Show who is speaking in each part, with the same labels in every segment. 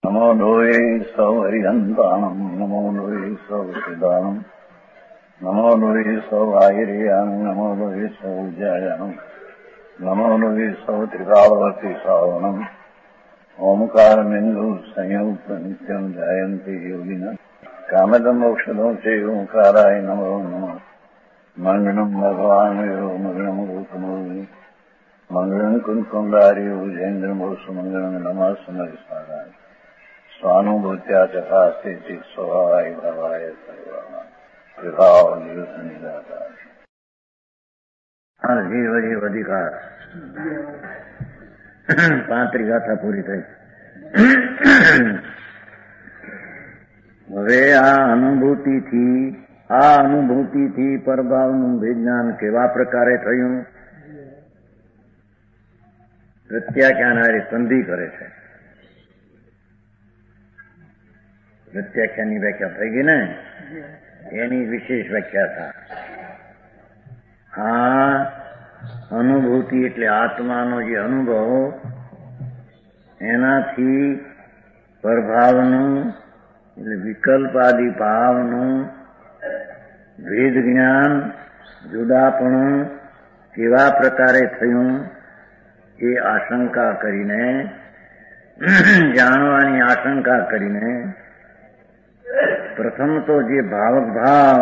Speaker 1: નમો લોહે સૌ હરિહંતાણમ નમો લોહે સૌ સિદાનમ નમો લોહે સૌ આયર્યાણમ નમો લોહે સૌ જયાણમ નમો લોહે સૌ ત્રિકાળવતી સાવણમ ઓમકારમિંદુ સંયુક્ત નિત્યમ જાયંતિ યોગિના કામદમ મોક્ષદો છે ઓંકારાય નમો નમઃ મંગળમ ભગવાન મંગળમ રૂપમો મંગળમ કુંકુંડાર્યો જૈન્દ્રમો સુમંગળમ નમઃ સમરિસ્મરાય સ્વાનુભૂત્યા ચકાસ્તે ચિત સ્વભાવાય ભવાય સર્વમાં વિભાવ નિવૃત્ત નિરાકાર જીવ જીવ અધિકાર 35 ગાથા પૂરી થઈ. હવે આ અનુભૂતિથી પરભાવનું વિજ્ઞાન કેવા પ્રકારે થયું? પ્રત્યાખ્યાન હારી સંધિ કરે છે. પ્રત્યાખ્યાનની વ્યાખ્યા થઈ ગઈ ને, એની વિશેષ વ્યાખ્યા આ અનુભૂતિ એટલે આત્માનો જે અનુભવ, એનાથી પરભાવનું એટલે વિકલ્પાદિ ભાવનું ભેદ જ્ઞાન, જુદાપણું કેવા પ્રકારે થયું એ આશંકા કરીને, જાણવાની આશંકા કરીને પ્રથમ તો જે ભાવક ભાવ,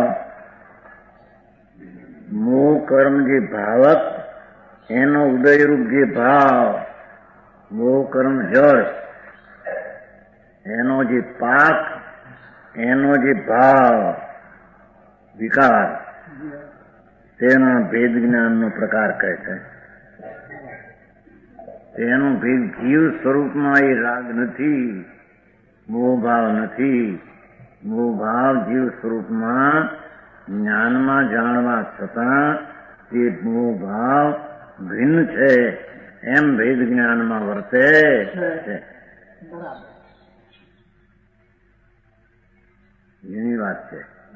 Speaker 1: મોહ કર્મ જે ભાવક, એનો ઉદયરૂપ જે ભાવ, મોહ કર્મ જળ, એનો જે પાક, એનો જે ભાવ વિકાર, તેના ભેદ જ્ઞાનનો પ્રકાર કહે છે. તેનું ભેદ જીવ સ્વરૂપમાં એ રાગ નથી, મોહ ભાવ નથી. મોહ ભાવ જીવ સ્વરૂપમાં જ્ઞાનમાં જાણવા છતાં તે મોહ ભાવ ભિન્ન છે એમ ભેદ જ્ઞાનમાં વર્તે છે. એની વાત છે.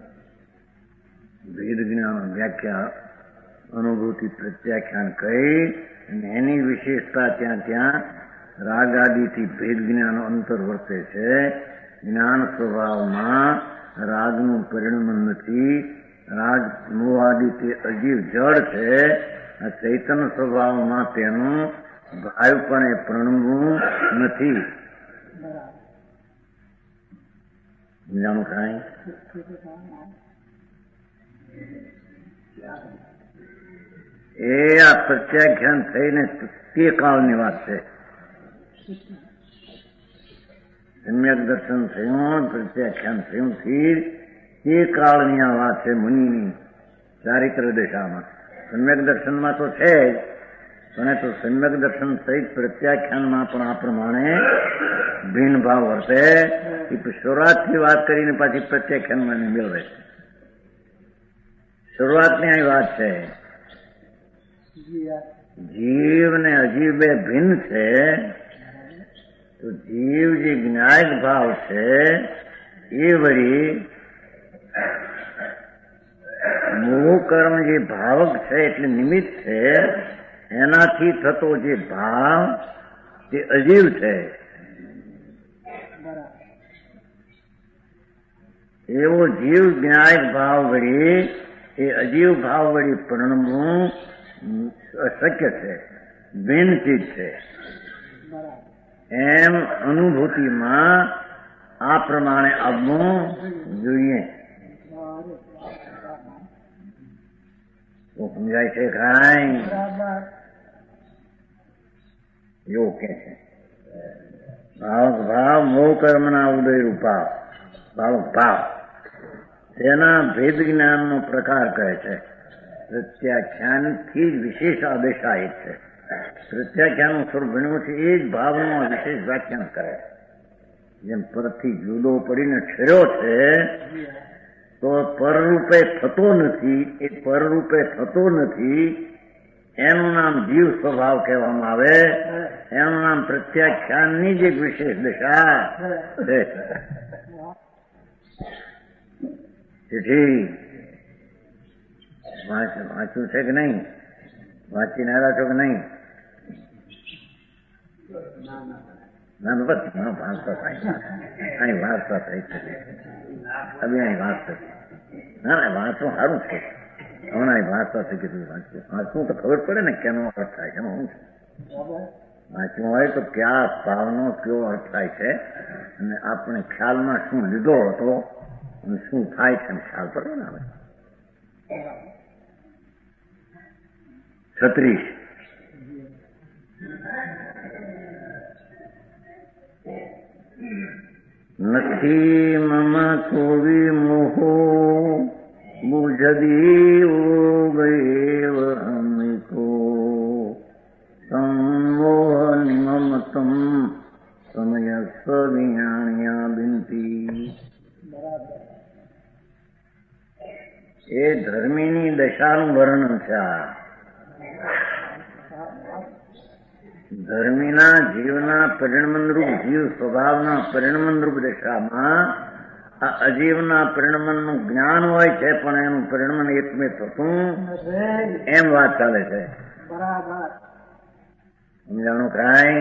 Speaker 1: ભેદ જ્ઞાન વ્યાખ્યા અનુભૂતિ પ્રત્યાખ્યાન કહી અને એની વિશેષતા ત્યાં રાગ આદિથી ભેદ જ્ઞાન અંતર વર્તે છે. જ્ઞાન સ્વભાવમાં રાગનું પરિણમન નથી. રાગ મોહ આદિ તે અજીવ જળ છે. આ ચૈતન્ય સ્વભાવમાં તેનું ભાવપણે પ્રણમવું નથી. સમજાણું કાંઈ? એ આ પ્રત્યાખ્યાન થઈને તે કાળની વાત છે. સમ્યક દર્શન થયું, પ્રત્યાખ્યાન થયું તે કાળની આ વાત છે. મુનિની ચારિત્ર દશામાં સમ્યક દર્શનમાં તો છે જ, પણ તો સમ્યક દર્શન સહિત પ્રત્યાખ્યાનમાં પણ આ પ્રમાણે ભિન્ન ભાવ વર્તે. એ શરૂઆતથી વાત કરીને પાછી પ્રત્યાખ્યાનમાં મેળવે છે. શરૂઆતની આ વાત છે. જીવ ને અજીવ બે ભિન્ન છે. તો જીવ જે જ્ઞાયક ભાવ છે એ વળી મોહ કર્મ જે ભાવક છે એટલે નિમિત્ત છે, એનાથી થતો જે ભાવ તે અજીવ છે. એવો જીવ જ્ઞાયક ભાવ વળી એ અજીવ ભાવ વળી પરિણમવું અશક્ય છે, ભિન્ન ચીજ છે. એમ અનુભૂતિમાં આ પ્રમાણે આવવું જોઈએ. તો સમજાય છે કાંઈ? એવું કે છે. ભાવક ભાવ મોહ કર્મના ઉદય રૂપા ભાવક ભાવ તેના ભેદ જ્ઞાનનો પ્રકાર કહે છે. પ્રત્યાખ્યાનથી જ વિશેષ આદેશાય છે. પ્રત્યાખ્યાનનું સ્વરૂપ ભણ્યું છે એ જ ભાવનું વિશેષ વ્યાખ્યાન કરે. જેમ પરથી જુદો પડીને ઠર્યો છે તો પરરૂપે થતો નથી, એ પરરૂપે થતો નથી, એનું નામ જીવ સ્વભાવ કહેવામાં આવે. એનું નામ પ્રત્યાખ્યાનની જ એક વિશેષ દશા છે. તેથી વાંચ્યું છે કે નહીં? વાંચીને આવ્યા છો કે નહીં? ના બસ વાંચતા થાય અહીં વાંચતા થાય છે હવે અહીં વાંચતા ના ના વાંચવું સારું છે હમણાં વાંચતા થઈ કીધું વાંચવું તો ખબર પડે ને કેનો અર્થ થાય છે એમાં હું છે વાંચવું હોય તો કયા ભાવનો કયો અર્થ થાય છે અને આપણે ખ્યાલમાં શું લીધો હતો અને શું થાય છે ખ્યાલ પડે ને હવે 36 નથી મમ કોવિ મોહો બુજદીવો ગયેવ અમિકો સંમોહ નિમમતમ સમય સ્વિયાણ્યા બિનતી. એ ધર્મીની દશાનું વર્ણન છે. ધર્મીના જીવના પરિણમનરૂપ જીવ સ્વભાવના પરિણમનરૂપ દશામાં આ અજીવના પરિણમનનું જ્ઞાન હોય છે પણ એનું પરિણમન એકમે થતું એમ વાત ચાલે છે. સમજાણું કાંઈ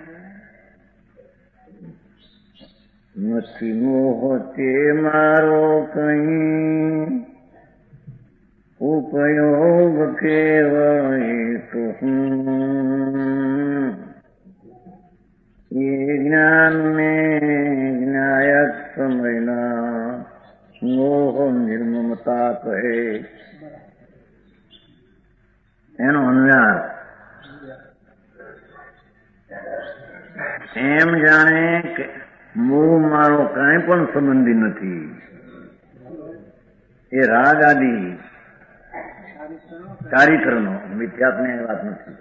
Speaker 1: નથી મોહ તે મારો કઈ ઉપયોગ કેવળ તો એ જ્ઞાનને જ્ઞાયક સમયના મોહ નિર્મમતા કહે. એનો અનુયાર એમ જાણે કે મોહ મારો કઈ પણ સંબંધી નથી. એ રાગ આદિ ચારિત્રનો મિથ્યાત્વની વાત નથી.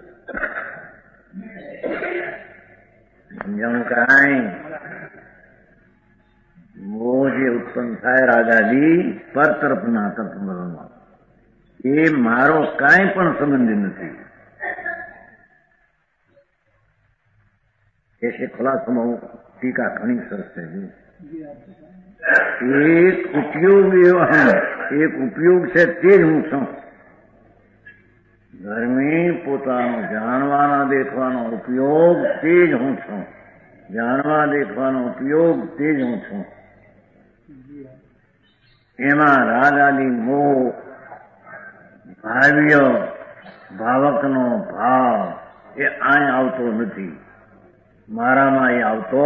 Speaker 1: સમજાણું કાંઈ મોહ જે ઉત્પન્ન થાય રાગાદી પર તરફના તત્વમાં એ મારો કાંઈ પણ સંબંધી નથી. ऐसे खुलासों टीका घनी सरस है. एक उपयोग एक उपयोग છે તે જ હું છું. ધર્મી પોતાનો જાણવાના દેખવાનો ઉપયોગ તે જ હું છું. જાણવા દેખવાનો ઉપયોગ તે જ હું છું. એમાં રાગ આદિ મોહ ભાવ્ય ભાવકનો ભાવ એ અહીં આવતો નથી. મારામાં એ આવતો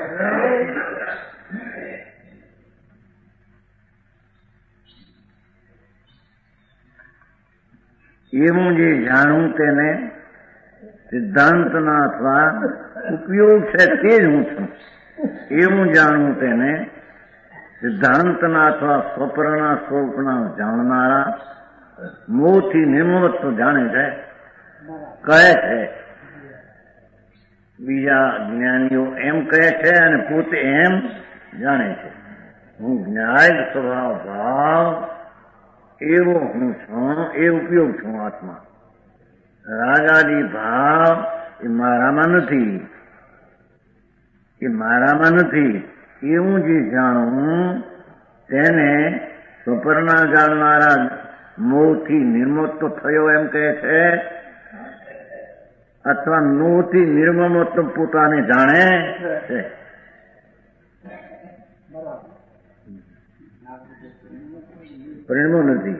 Speaker 1: એવું જે જાણું તેને સિદ્ધાંતના અથવા ઉપયોગ છે તે જ હું છું. એવું જાણવું તેને સિદ્ધાંતના અથવા સ્વપ્રના સ્વરૂપના જાણનારા મોહથી નિર્મમત્વ જાણે છે કહે છે. બીજા જ્ઞાનીઓ એમ કહે છે અને પોતે એમ જાણે છે. હું જ્ઞાય સ્વભાવ ભાવ એવો હું છું. એ ઉપયોગ છું આત્મા. રાગાદી ભાવ એ મારામાં નથી. એ મારામાં નથી. એવું જે જાણવું તેને સ્વપ્રના જાણનારા મોહથી નિર્મમત્વ થયો એમ કહે છે અથવા મોહથી નિર્મમત્વ પોતાને જાણે છે. પરિણમો નથી.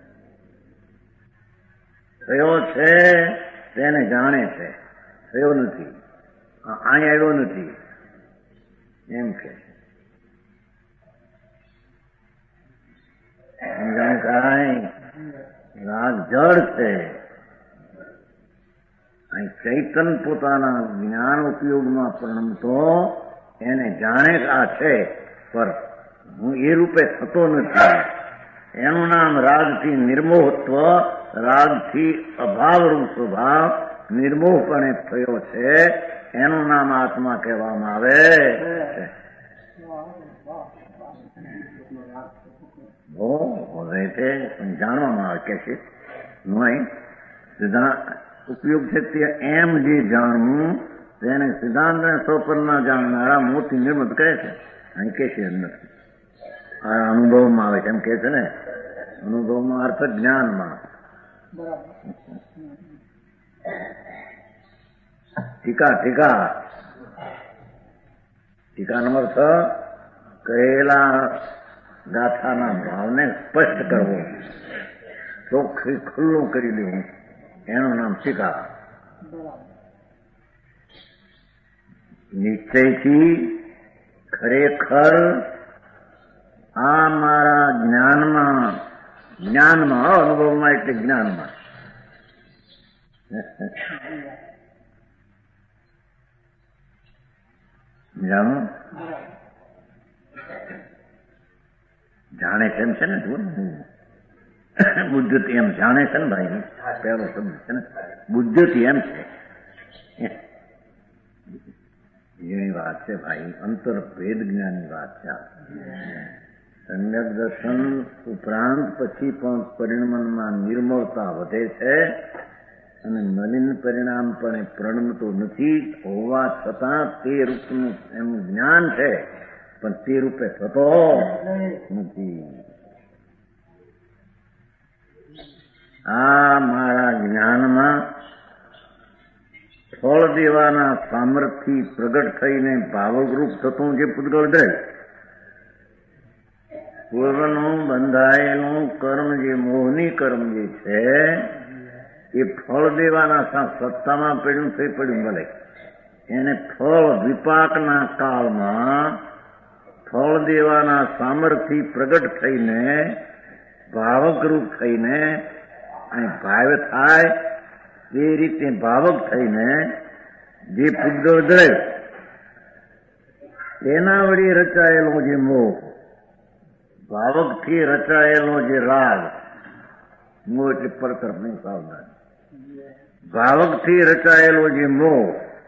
Speaker 1: થયો છે તેને જાણે છે. થયો નથી. અહીં આવ્યો નથી એમ કે કાંઈ રાગ જળ છે. અહીં ચૈતન પોતાના જ્ઞાન ઉપયોગમાં પરિણમતો એને જાણે આ છે પર હું એ રૂપે થતો નથી. એનું નામ રાગથી નિર્મોહત્વ, રાગથી અભાવરૂપ સ્વભાવ નિર્મોહપણે થયો છે. એનું નામ આત્મા કહેવામાં આવે છે. જાણવામાં આવે કે છે નહીં સિદ્ધાંત ઉપયોગ છે તે એમ જે જાણવું તેને સિદ્ધાંત અને સ્વપ્રના જાણનારા મોટી નિર્મત કહે છે. અહીં કે છે અંદર આ અનુભવમાં આવે છે એમ કે છે ને. અનુભવમાં અર્થ જ્ઞાનમાં. ટીકા ટીકા ટીકા નંબર 6 કહેલા ગાથાના ભાવને સ્પષ્ટ કરવો, ચોખ્ખી ખુલ્લું કરી દેવું, એનું નામ ટીકા. નિશ્ચયથી ખરેખર આ મારા જ્ઞાનમાં અનુભવમાં એટલે જ્ઞાનમાં જાણો જાણે કેમ છે ને બુદ્ધતિ એમ જાણે છે ને ભાઈ, પહેલો શબ્દ છે ને બુદ્ધતિ એમ છે. એની વાત છે ભાઈ, અંતર ભેદ જ્ઞાનની વાત છે. સમ્યક દર્શન ઉપરાંત પછી પણ પરિણમનમાં નિર્મળતા વધે છે અને મલિન પરિણામ પણ પ્રણમતું નથી. હોવા છતાં તે રૂપનું એનું જ્ઞાન છે, પણ તે રૂપે થતો નથી. આ મારા જ્ઞાનમાં ફળ દેવાના સામર્થ્યથી પ્રગટ થઈને ભાવકરૂપ થતું જે પૂતગળ દ્રવ્ય, પૂર્વનું બંધાયેલું કર્મ, જે મોહની કર્મ જે છે એ ફળ દેવાના સત્તામાં પડ્યું થઈ પડ્યું ભલે, એને ફળ વિપાકના કાળમાં ફળ દેવાના સામર્થ્ય પ્રગટ થઈને ભાવકરૂપ થઈને અહીં ભાવ થાય એ રીતે ભાવક થઈને જે પૂતગળ દ્રવ્ય તેના વડે રચાયેલો જે મોહ, ભાવકથી રચાયેલો જે રાગ, મોહ એટલે પરતરફની સાવધાની, ભાવકથી રચાયેલો જે મોહ,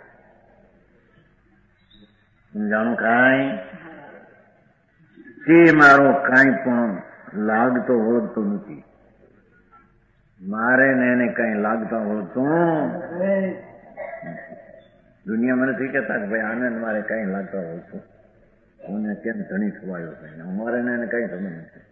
Speaker 1: સમજાણું કાંઈ, તે મારો કાંઈ પણ લાગતો વળગતો નથી. મારે ને એને કઈ લાગતા વળતું દુનિયા મને નથી કહેતા કે ભાઈ આને મારે કઈ લાગતા વળતું, હું કેમ ધણી થવાયો કઈ, અમારે ને એને કઈ ખબર નથી.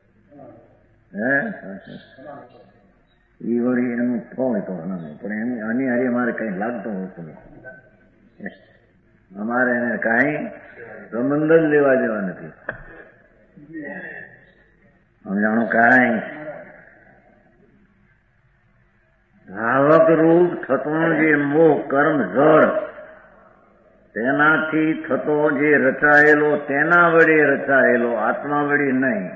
Speaker 1: એ વળી એનું ફળ તો પણ આની હારી અમારે કઈ લાગતો હોતું નથી. અમારે એને કઈ સંબંધ જ લેવા દેવા નથી. સમજાણું કાંઈ. ભાવક રૂપ થતો જે મોહ કર્મ જળ, તેનાથી થતો જે રચાયેલો, તેના વડે રચાયેલો, આત્મા વડે નહીં.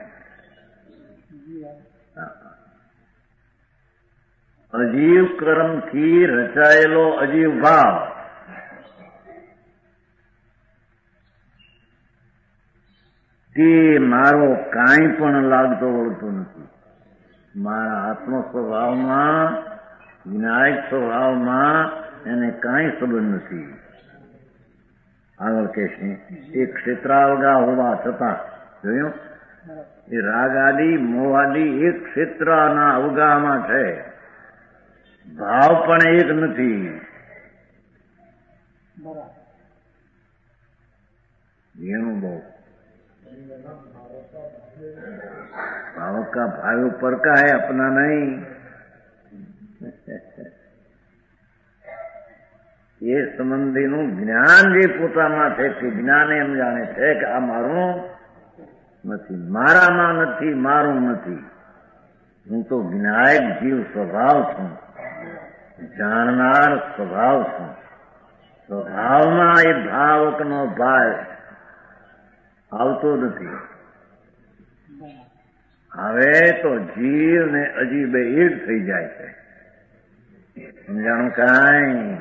Speaker 1: અજીવ કર્મથી રચાયેલો અજીવ ભાવ, તે મારો કાંઈ પણ લાગતો વળતો નથી. મારા આત્મ સ્વભાવમાં, વિનાયક સ્વભાવમાં એને કાંઈ સંબંધ નથી. આગળ કહેશે એ ક્ષેત્રાવગા હોવા છતાં, જોયું એ રાગ આદિ મોહ આદિ એક ક્ષેત્રના અવગામાં છે, ભાવ પણ એક નથી. એનું બહુ भाव का भाव ऊपर का है, अपना नहीं. એ સંબંધીનું જ્ઞાન જે પોતામાં છે તે જ્ઞાન એમ જાણે છે કે આ મારું નથી, મારામાં નથી, મારું નથી. હું તો વિનાયક જીવ સ્વભાવ છું, જાણનાર સ્વભાવ છું. સ્વભાવમાં એ ભાવકનો ભાવ આવતો નથી. હવે તો જીવ ને અજીબ એક થઈ જાય છે. સમજાણું કાંઈ?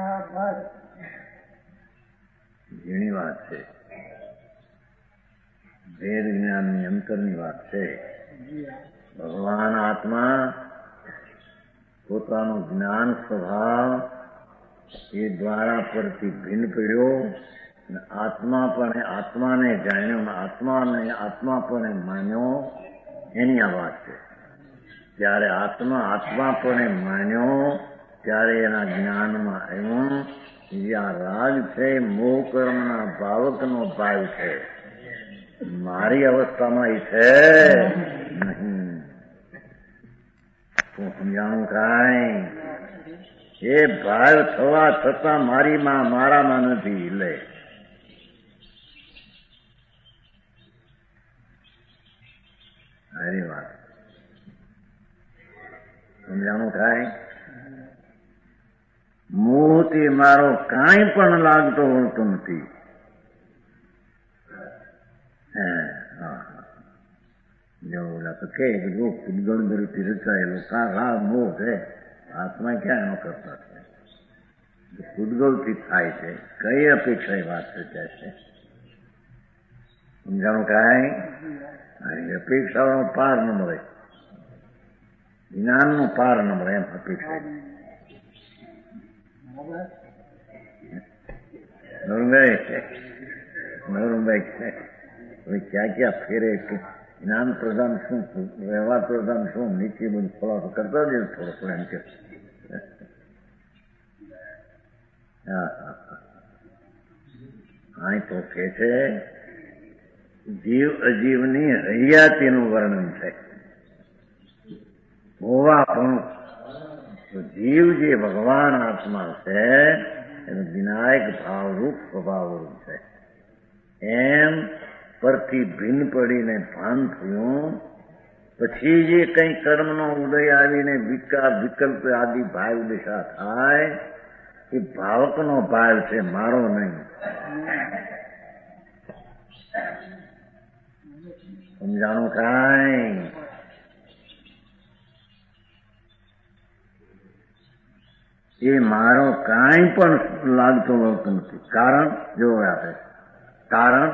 Speaker 1: જેની વાત છે, વેદ જ્ઞાનની અંતરની વાત છે. ભગવાન આત્મા પોતાનો જ્ઞાન સ્વભાવ એ દ્વારા પરથી ભિન્ન પડ્યો, આત્મા પણ આત્માને જાણ્યો, આત્મા પણ માન્યો. એની આ વાત છે. ત્યારે આત્મા પણ માન્યો ત્યારે એના જ્ઞાનમાં આવ્યું જ્યાં રાગ છે, મોહ કર્મના ભાવકનો ભાવ છે. મારી અવસ્થામાં એ છે નહીં. હું સમજાણું કાંઈ? એ ભાવ થવા છતાં મારામાં નથી. લે સારી વાત. સમજાણું થાય? મોહથી મારો કાંઈ પણ લાગતો હોતો નથી. જો ઓલા તો કે પૂતગળથી રચાયેલો સારા મોહ છે, આત્મા ક્યાં એનો કરતા છે? પૂતગળથી થાય છે. કઈ અપેક્ષા એ વાત રચાય છે? સમજાણું કાંઈ? અપેક્ષાઓનો પાર ન મળે, જ્ઞાનનો પાર ન મળે એમ અપેક્ષા. નવરંભાઈ છે હવે ક્યાં ક્યાં ફેરે કે જ્ઞાન પ્રધાન શું, વ્યવહાર પ્રધાન શું, નીચે બધું ખોલાસો કરતા જ થોડો થોડો એમ કે. અહીં તો કે છે જીવ અજીવની હૈયાતીનું વર્ણન છે. હોવા પણ જીવ જે ભગવાન આત્મા છે એનું વિનાયક ભાવરૂપ સ્વભાવરૂપ છે. એમ પરથી ભિન્ન પડીને ભાન થયું પછી જે કંઈ કર્મનો ઉદય આવીને વિકાર વિકલ્પ આદિ ભાવ દિશા થાય એ ભાવકનો ભાવ છે, મારો નહીં. સમજાણું કાંઈ? એ મારો કાંઈ પણ લાગતો વળતો નથી. કારણ જો આપે કારણ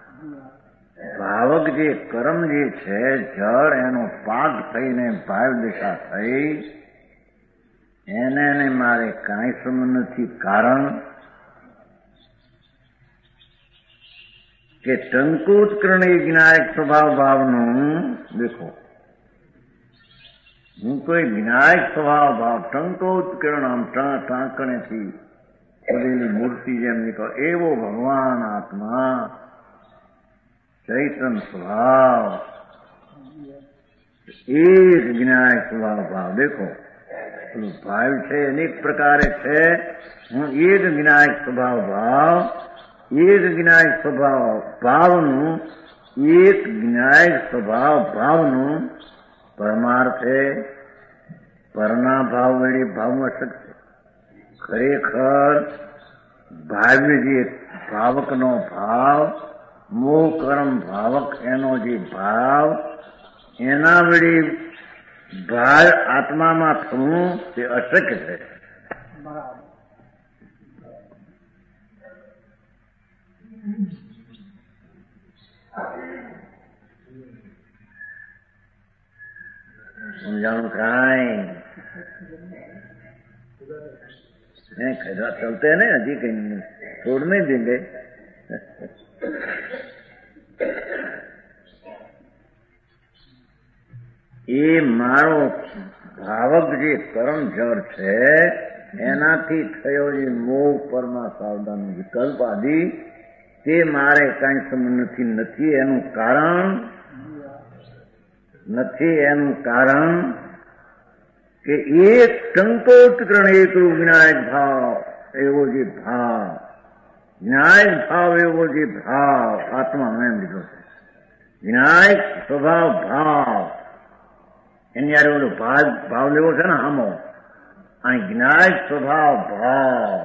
Speaker 1: ભાવક જે કર્મ જે છે જળ એનો પાક થઈને ભાવ દિશા થઈ એને મારે કાંઈ સંબંધ નથી. કારણ કે ટંકોત્કરણી જ્ઞાયક સ્વભાવ ભાવનું દેખો, હું કોઈ જ્ઞાયક સ્વભાવ ભાવ ટંકોત્કરણ આમ ટાંકણેથી ખોદેલી મૂર્તિ જેમ નીકળો એવો ભગવાન આત્મા ચૈતન સ્વભાવ એક જ્ઞાયક સ્વભાવ ભાવ. દેખો ભાવ છે અનેક પ્રકારે છે. હું એક જ્ઞાયક સ્વભાવ ભાવ, એક જ્ઞાયક સ્વભાવ ભાવનું, એક જ્ઞાયક સ્વભાવ ભાવનું પરમાર્થે પરના ભાવ વડે ભાવમાં શકશે. ખરેખર ભાવ્ય જે ભાવકનો ભાવ, મોહ કર્મ ભાવક એનો જે ભાવ, એના વડે ભાવ આત્મામાં થવું તે અશક્ય છે. समझाऊं कांई खजा चलते हैं ना, अजी कहीं छोड़ नहीं देंगे. એ મારો ભાવક જે કર્મ જળ છે એનાથી થયો જે મોહ પરમા સાવધાન વિકલ્પ આદિ તે મારે કાંઈ સંબંધ નથી. એનું કારણ નથી, એનું કારણ કે એક સંકોચકરણ એકલું જ્ઞાયક ભાવ એવો જે ભાવ, જ્ઞાયક ભાવ એવો જે ભાવ આત્માનો એમ લીધો છે. જ્ઞાયક સ્વભાવ ભાવ એની યારે ઓલો ભાવ લેવો છે ને આમો, અહીં જ્ઞાયક સ્વભાવ ભાવ,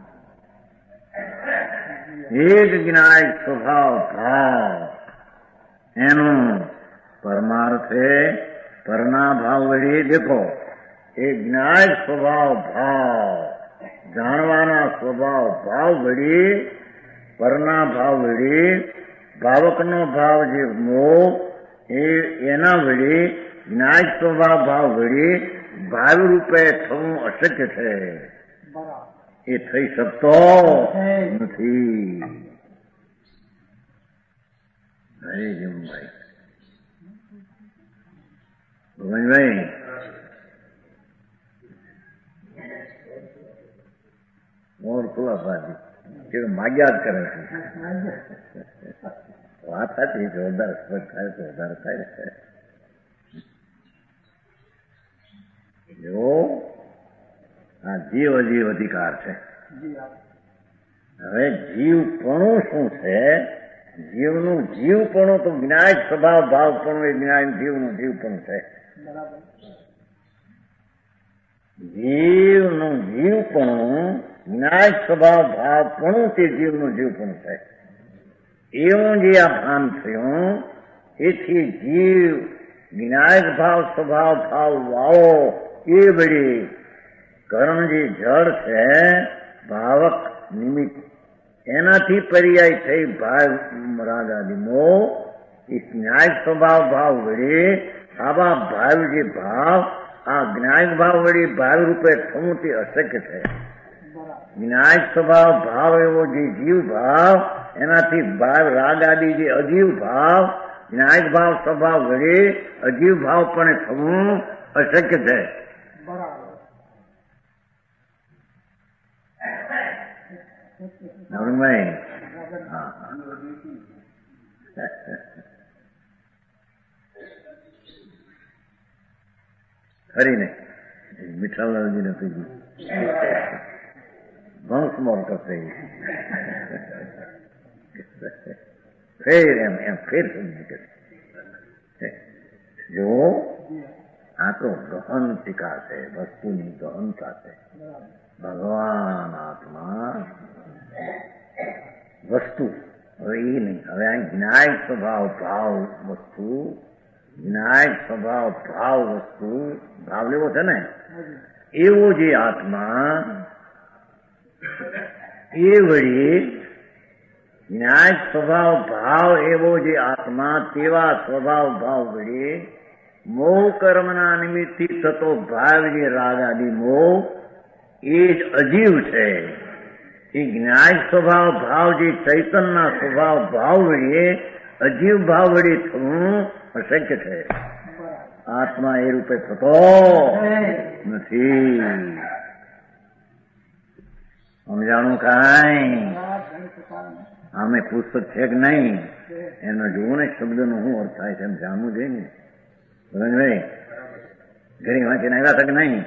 Speaker 1: એક જ્ઞાયક સ્વભાવ ભાવ એનું પરમાર્થે પરના ભાવ વડે દેખો એ જ્ઞાયક સ્વભાવ ભાવ જાણવાના સ્વભાવ ભાવ વડે પરના ભાવ વડે ભાવકનો ભાવ જે મોહ એના વડે જ્ઞાયક સ્વભાવ ભાવ વડે ભાવ રૂપે થવું અશક્ય છે. એ થઈ શકતો નથી. હરે જમભાઈ ભગવાનભાઈ મોર ખુલાસાથી કે માગ્યા જ કરે છે. વાત સાચી છે, વધારે સ્પષ્ટ થાય તો વધારે થાય. જો આ જીવ અજીવ અધિકાર છે. હવે જીવપણું શું છે જીવનું જીવપણું તો જ્ઞાયક સ્વભાવ ભાવપણું એ જ્ઞાન જીવનું જીવપણું છે. જીવનું જીવપણું જ્ઞાયક સ્વભાવ ભાવપણું તે જીવનું જીવપણું છે. એવું જે આ ભાન થયું એથી જીવ જ્ઞાયક ભાવ સ્વભાવ ભાવ વાળો એ વળી કર્મ જે જળ છે ભાવક નિમિત્ત એનાથી પર્યાય થઈ ભાવ રાગ આદિ મોહ એ જ્ઞાયક સ્વભાવ ભાવ વળી આવા ભાવ જે ભાવ આ જ્ઞાયક ભાવ વળી ભાવ રૂપે થવું તે અશક્ય છે. જ્ઞાયક સ્વભાવ ભાવ એવો જે જીવ ભાવ એનાથી ભાવ રાગ આદિ જે અજીવ ભાવ જ્ઞાયક ભાવ સ્વભાવ વળી અજીવ ભાવ પણ થવું અશક્ય છે. નવરંગભાઈ હા ખરી ને મીઠાલાલજી ને કહી ભંસ મોર કરશે ફેર એમ ફેર સમજી કે જો આ તો ગહન ટીકા છે, વસ્તુની ગહનતા છે. ભગવાન આત્મા વસ્તુ હવે એ નહીં, હવે આ જ્ઞાયક સ્વભાવ ભાવ વસ્તુ જ્ઞાયક સ્વભાવ ભાવ વસ્તુ ભાવ લેવો છે ને એવો જે આત્મા એ વળી જ્ઞાયક સ્વભાવ ભાવ એવો જે આત્મા તેવા સ્વભાવ ભાવ વળી મોહ કર્મના નિમિત્તથી થતો ભાવ જે રાગ આદિ મોહ એ જ અજીવ છે. એ જ્ઞાયક સ્વભાવ ભાવ જે ચૈતનના સ્વભાવ ભાવ વળી અજીવ ભાવ વળી થવું અશક્ય છે. આત્મા એ રૂપે થતો નથી. સમજાણું કાંઈ આમે પુસ્તક છે કે નહીં એનો જોવું ને શબ્દનો શું અર્થ થાય છે એમ જાણવું જોઈએ ને. ભાઈ ઘણી વાંચીને આવ્યા હતા કે નહીં?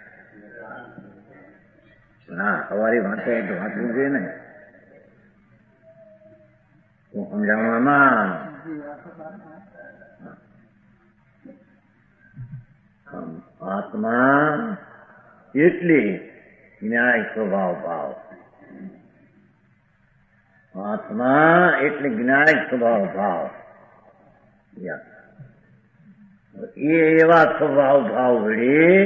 Speaker 1: હા, સવારે વાંચે તો વાંચવું જોઈએ ને. હું સમજાણું આમાં આત્મા એટલી જ્ઞાયક સ્વભાવ ભાવ આત્મા એટલે જ્ઞાયક સ્વભાવ ભાવ એ એવા સ્વભાવ ભાવ વળી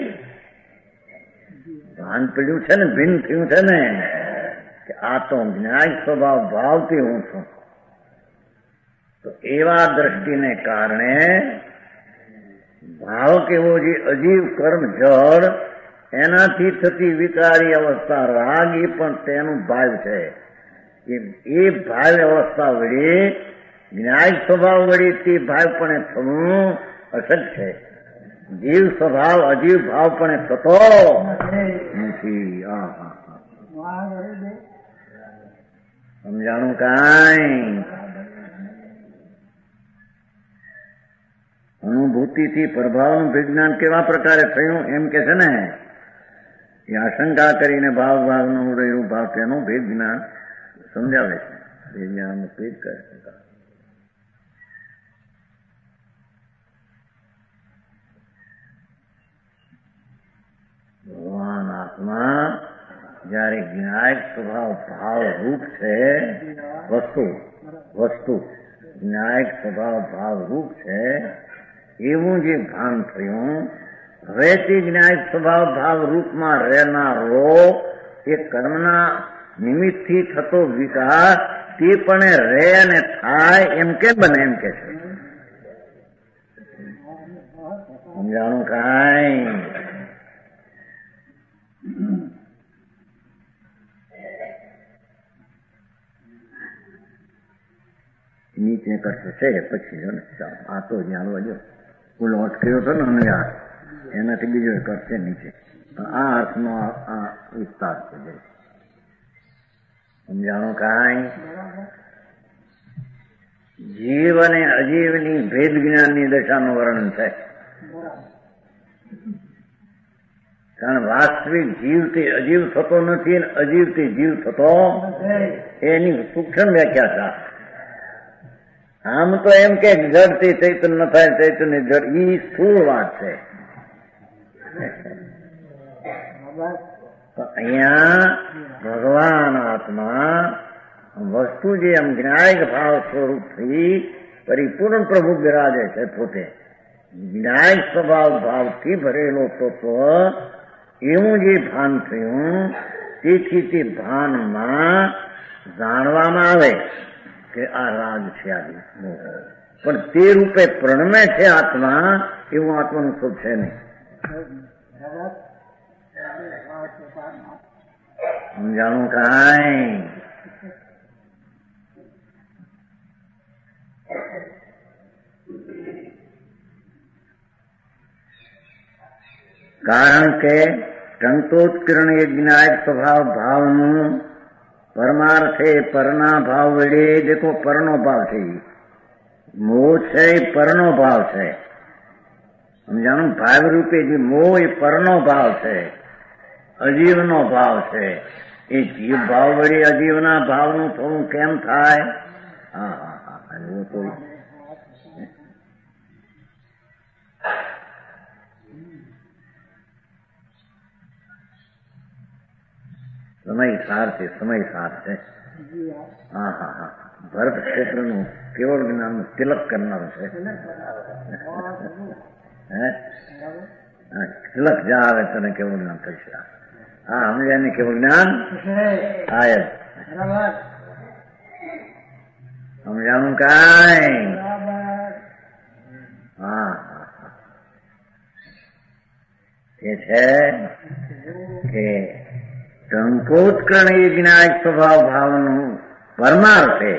Speaker 1: ભાન પડ્યું છે ને ભિન્ન થયું છે ને કે આ તો જ્ઞાયક સ્વભાવ ભાવથી હું છું. તો એવા દ્રષ્ટિને કારણે ભાવ કેવો જે અજીવ કર્મ જળ એનાથી થતી વિકારી અવસ્થા રાગ એ પણ તેનું ભાવ છે. એ ભાવ અવસ્થા વળી જ્ઞાયક સ્વભાવ વળી તે ભાવ પણ થવું અશક્ય છે. જીવ સ્વભાવ અજીવ ભાવ પણ થતો નથી. સમજાણું કાંઈ? અનુભૂતિથી પ્રભાવનું વિજ્ઞાન કેવા પ્રકારે થયું એમ કે છે ને એ આશંકા કરીને ભાવ ભાવનું રહ્યું ભાવ તેનું ભેદ જ્ઞાન સમજાવે છે. ભેદ જ્ઞાનનું ભેદ કરે છે. ભગવાન આત્મા જયારે જ્ઞાયક સ્વભાવ ભાવ રૂપ છે વસ્તુ જ્ઞાયક સ્વભાવ ભાવ રૂપ છે એવું જે ભાન થયું. હવે તે જ્ઞાયક સ્વભાવ ભાવ રૂપમાં રહેનારો એ કર્મના નિમિત્તથી થતો વિકાર તે પણ રહે અને થાય એમ કેમ બને એમ કે છે. સમજાણું કાંઈ? નીચે કરશે છે પછી આ તો જાણવા જો ઓલો અટક્યો હતો ને અને એનાથી બીજો કરશે નીચે. આ અર્થનો આ વિસ્તાર છે. સમજાણું કાંઈ? જીવ અને અજીવની ભેદ જ્ઞાનની દશાનું વર્ણન છે. કારણ વાસ્તવિક જીવથી અજીવ થતો નથી અને અજીવથી જીવ થતો એની સૂક્ષ્મ વ્યાખ્યા છે. આમ તો એમ કે જડથી ચૈતન્ય ન થાય, ચૈતન્ય જડ, ઈ સ્થૂળ વાત છે. તો અહીંયા ભગવાન આત્મા વસ્તુ જે એમ જ્ઞાયક ભાવ સ્વરૂપથી પરિપૂર્ણ પ્રભુ બિરાજે છે પોતે. જ્ઞાયક સ્વભાવ ભાવથી ભરેલો તત્વ એવું જે ભાન થયું, તેથી તે ભાનમાં જાણવામાં આવે કે આ રાગ છે, આ પણ તે રૂપે પ્રણમે છે આત્મા, એવું આત્માનું સ્વરૂપ છે નહીં. સમજાણું કાંઈ? કારણ કે ટંકોત્કીર્ણ એ જ્ઞાયક સ્વભાવ ભાવનું પરમાર્થે પરના ભાવ વડે, દેખો પરનો ભાવ છે, મોહ છે એ પરનો ભાવ છે. સમજાણું? ભાવ રૂપે જે મોહ એ પરનો ભાવ છે, અજીવનો ભાવ છે. એ જીવ ભાવ વડે અજીવના ભાવનું થોડું કેમ થાય? હા હા હા, એવું તો સમય સાર છે, સમય સાર છે. હા હા હા, ભરત ક્ષેત્રનું કેવળ જ્ઞાનનું તિલક કરનારું છે. તિલક જ્યાં આવે તને કેવળ જ્ઞાન થશે. હા, સમજાય ને કેવળ જ્ઞાન થાય જ. સમજાણું કાંઈ? હા હા હા, એ છે કે ટંકોત્કર્ણ એ જ્ઞાયક સ્વભાવ ભાવનું પરમાર્થે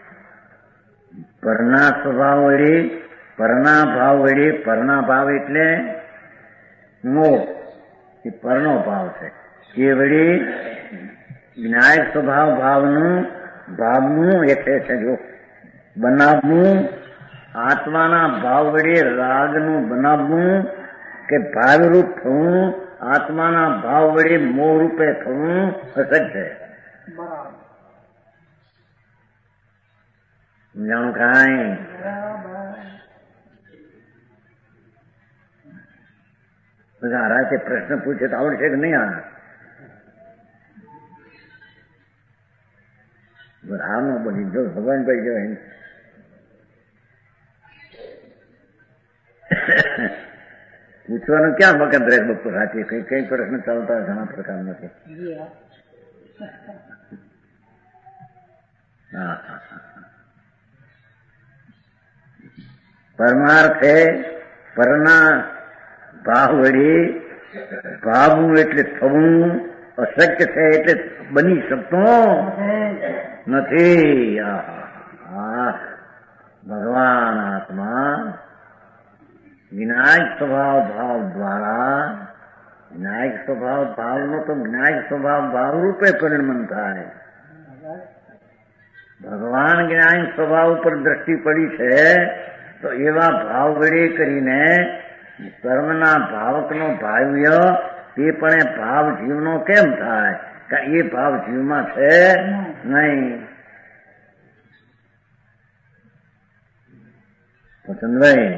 Speaker 1: પરના સ્વભાવ વડે, પરના ભાવ વડે, પરના ભાવ એટલે મોહ, એ પરનો ભાવ છે. એ વડે જ્ઞાયક સ્વભાવ ભાવનું એટલે છે જો બનાવવું, આત્માના ભાવ વડે રાગનું બનાવવું કે ભાવરૂપ થવું, આત્માના ભાવ વડે મોહ રૂપે થવું અસત્ય છે. સમજાણું કાંઈ? બધા રાતે પ્રશ્ન પૂછે તો આવડશે કે નહીં? હાલમાં બની જો ભગવાનભાઈ જો પૂછવાનું ક્યાં મગજ રહે બપોર રાતે? કઈ પ્રશ્ન ચાલતા ઘણા પ્રકાર નથી. પરમાર્થે પરના ભાવ વડે ભાવવું એટલે થવું અશક્ય છે, એટલે બની શકતો નથી. ભગવાન આત્મા જ્ઞાયક સ્વભાવ ભાવ દ્વારા, જ્ઞાયક સ્વભાવ ભાવનો તો જ્ઞાયક સ્વભાવ ભાવ રૂપે પરિણમન થાય. ભગવાન જ્ઞાયક સ્વભાવ ઉપર દ્રષ્ટિ પડી છે તો એવા ભાવ વડે કરીને કર્મના ભાવકનો ભાવ્ય તે પણ એ ભાવ જીવનો કેમ થાય? કારણ એ ભાવ જીવમાં છે નહીં. પસંદભાઈ,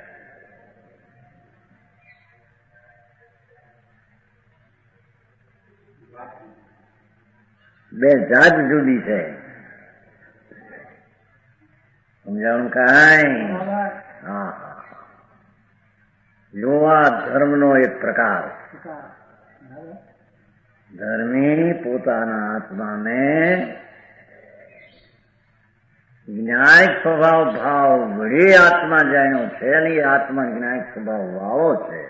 Speaker 1: બે જાત જુદી છે. સમજાણું કાંઈ? હા, જોવા ધર્મનો એક પ્રકાર. ધર્મી પોતાના આત્માને જ્ઞાયક સ્વભાવ ભાવ વડે આત્મા જાણ્યો છે અને એ આત્મા જ્ઞાયક સ્વભાવ વાળો છે.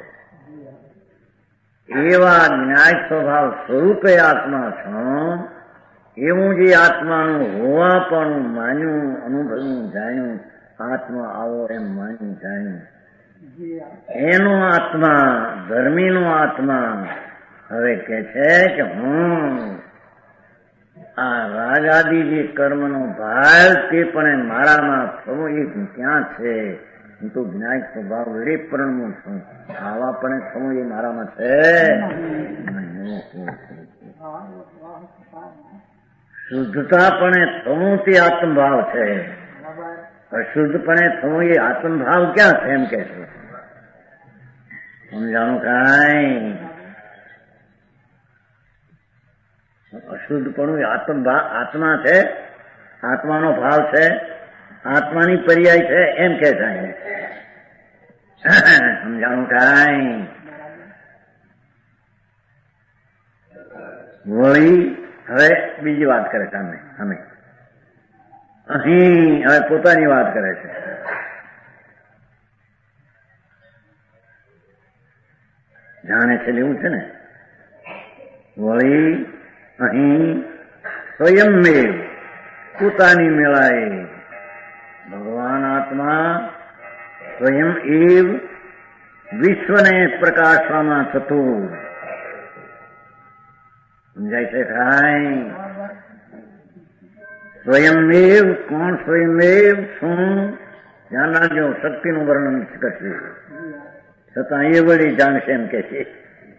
Speaker 1: એવા જ્ઞાયક સ્વભાવ સ્વરૂપે આત્મા છો એવું જે આત્માનું હોવાપણું માન્યું, અનુભવ્યું, જાણ્યું, આત્મા આવો એમ માન્યું, જાણ્યું, એનો આત્મા, ધર્મીનો આત્મા હવે કે છે કે હું આ રાગાદી જે કર્મનો ભાવ તે પણ મારામાં થવો એ ક્યાં છે? હું તો જ્ઞાયક સ્વભાવ વડે પરણવું છું, આવા પણ થવું એ મારામાં છે. શુદ્ધતા પણ થવું તે આત્મભાવ છે. અશુદ્ધપણે થવું એ આત્મભાવ ક્યાં છે એમ કે છે. સમજાણું કાંઈ? અશુદ્ધપણું એ આત્મા છે, આત્માનો ભાવ છે, આત્માની પર્યાય છે એમ કે છે. સમજાણું કાંઈ? વળી હવે બીજી વાત કરે છે. અમે અહીં હવે પોતાની વાત કરે છે. જાણે છે એવું છે ને. વળી અહીં સ્વયંમેવ પોતાની મેળાએ ભગવાન આત્મા સ્વયં એવ વિશ્વને પ્રકાશવામાં થતું. સમજાય છે કાંઈ? સ્વયંમેવ કોણ? સ્વયંમેવ શું? ધ્યાન રાખજો, શક્તિનું વર્ણન કરશે છતાં એ વળી જાણશે એમ કે છે.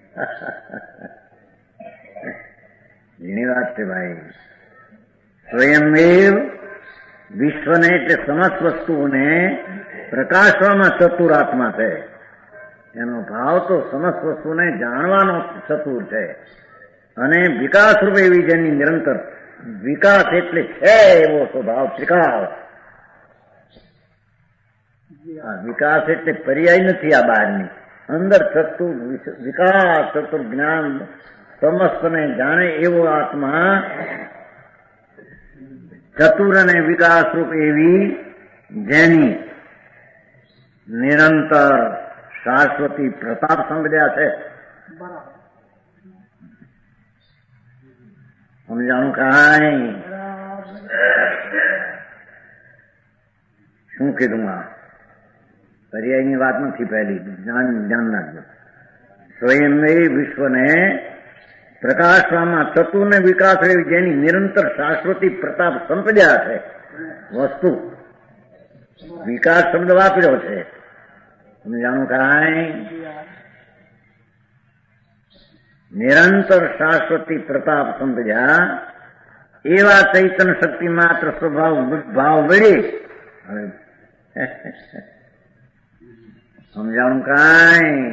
Speaker 1: ઘણી વાત છે ભાઈ. સ્વયંમેવ વિશ્વને એટલે સમસ્ત વસ્તુઓને પ્રકાશવામાં ચતુર આત્મા છે. એનો ભાવ તો સમસ્ત વસ્તુને જાણવાનો ચતુર છે. અને વિકાસ રૂપે એવી જેની નિરંતર વિકાસ એટલે છે એવો સ્વભાવ ત્રિકાળ. વિકાસ એટલે પર્યાય નથી આ બહારની, અંદર ચતુર વિકાસ, ચતુર જ્ઞાન, સમસ્તને જાણે એવો આત્મા ચતુર અને વિકાસ રૂપ એવી જેની નિરંતર શાશ્વતી પ્રતાપ સંભળ્યા છે. સમજાણું કાંઈ? શું કીધું? આ પર્યાયની વાત નથી. પહેલી ધ્યાન રાખજો. સ્વયં વિશ્વને પ્રકાશવામાં ચતુર ને વિકાસ એવી જેની નિરંતર શાશ્વતી પ્રતાપ સંપદ્યા છે. વસ્તુ વિકાસ શબ્દ વાપર્યો છે. સમજાણું કાંઈ? નિરંતર શાશ્વતી પ્રતાપ સંપદ્યા એવા ચૈતન શક્તિ માત્ર સ્વભાવ ભાવ વળી. સમજાણું કાંઈ?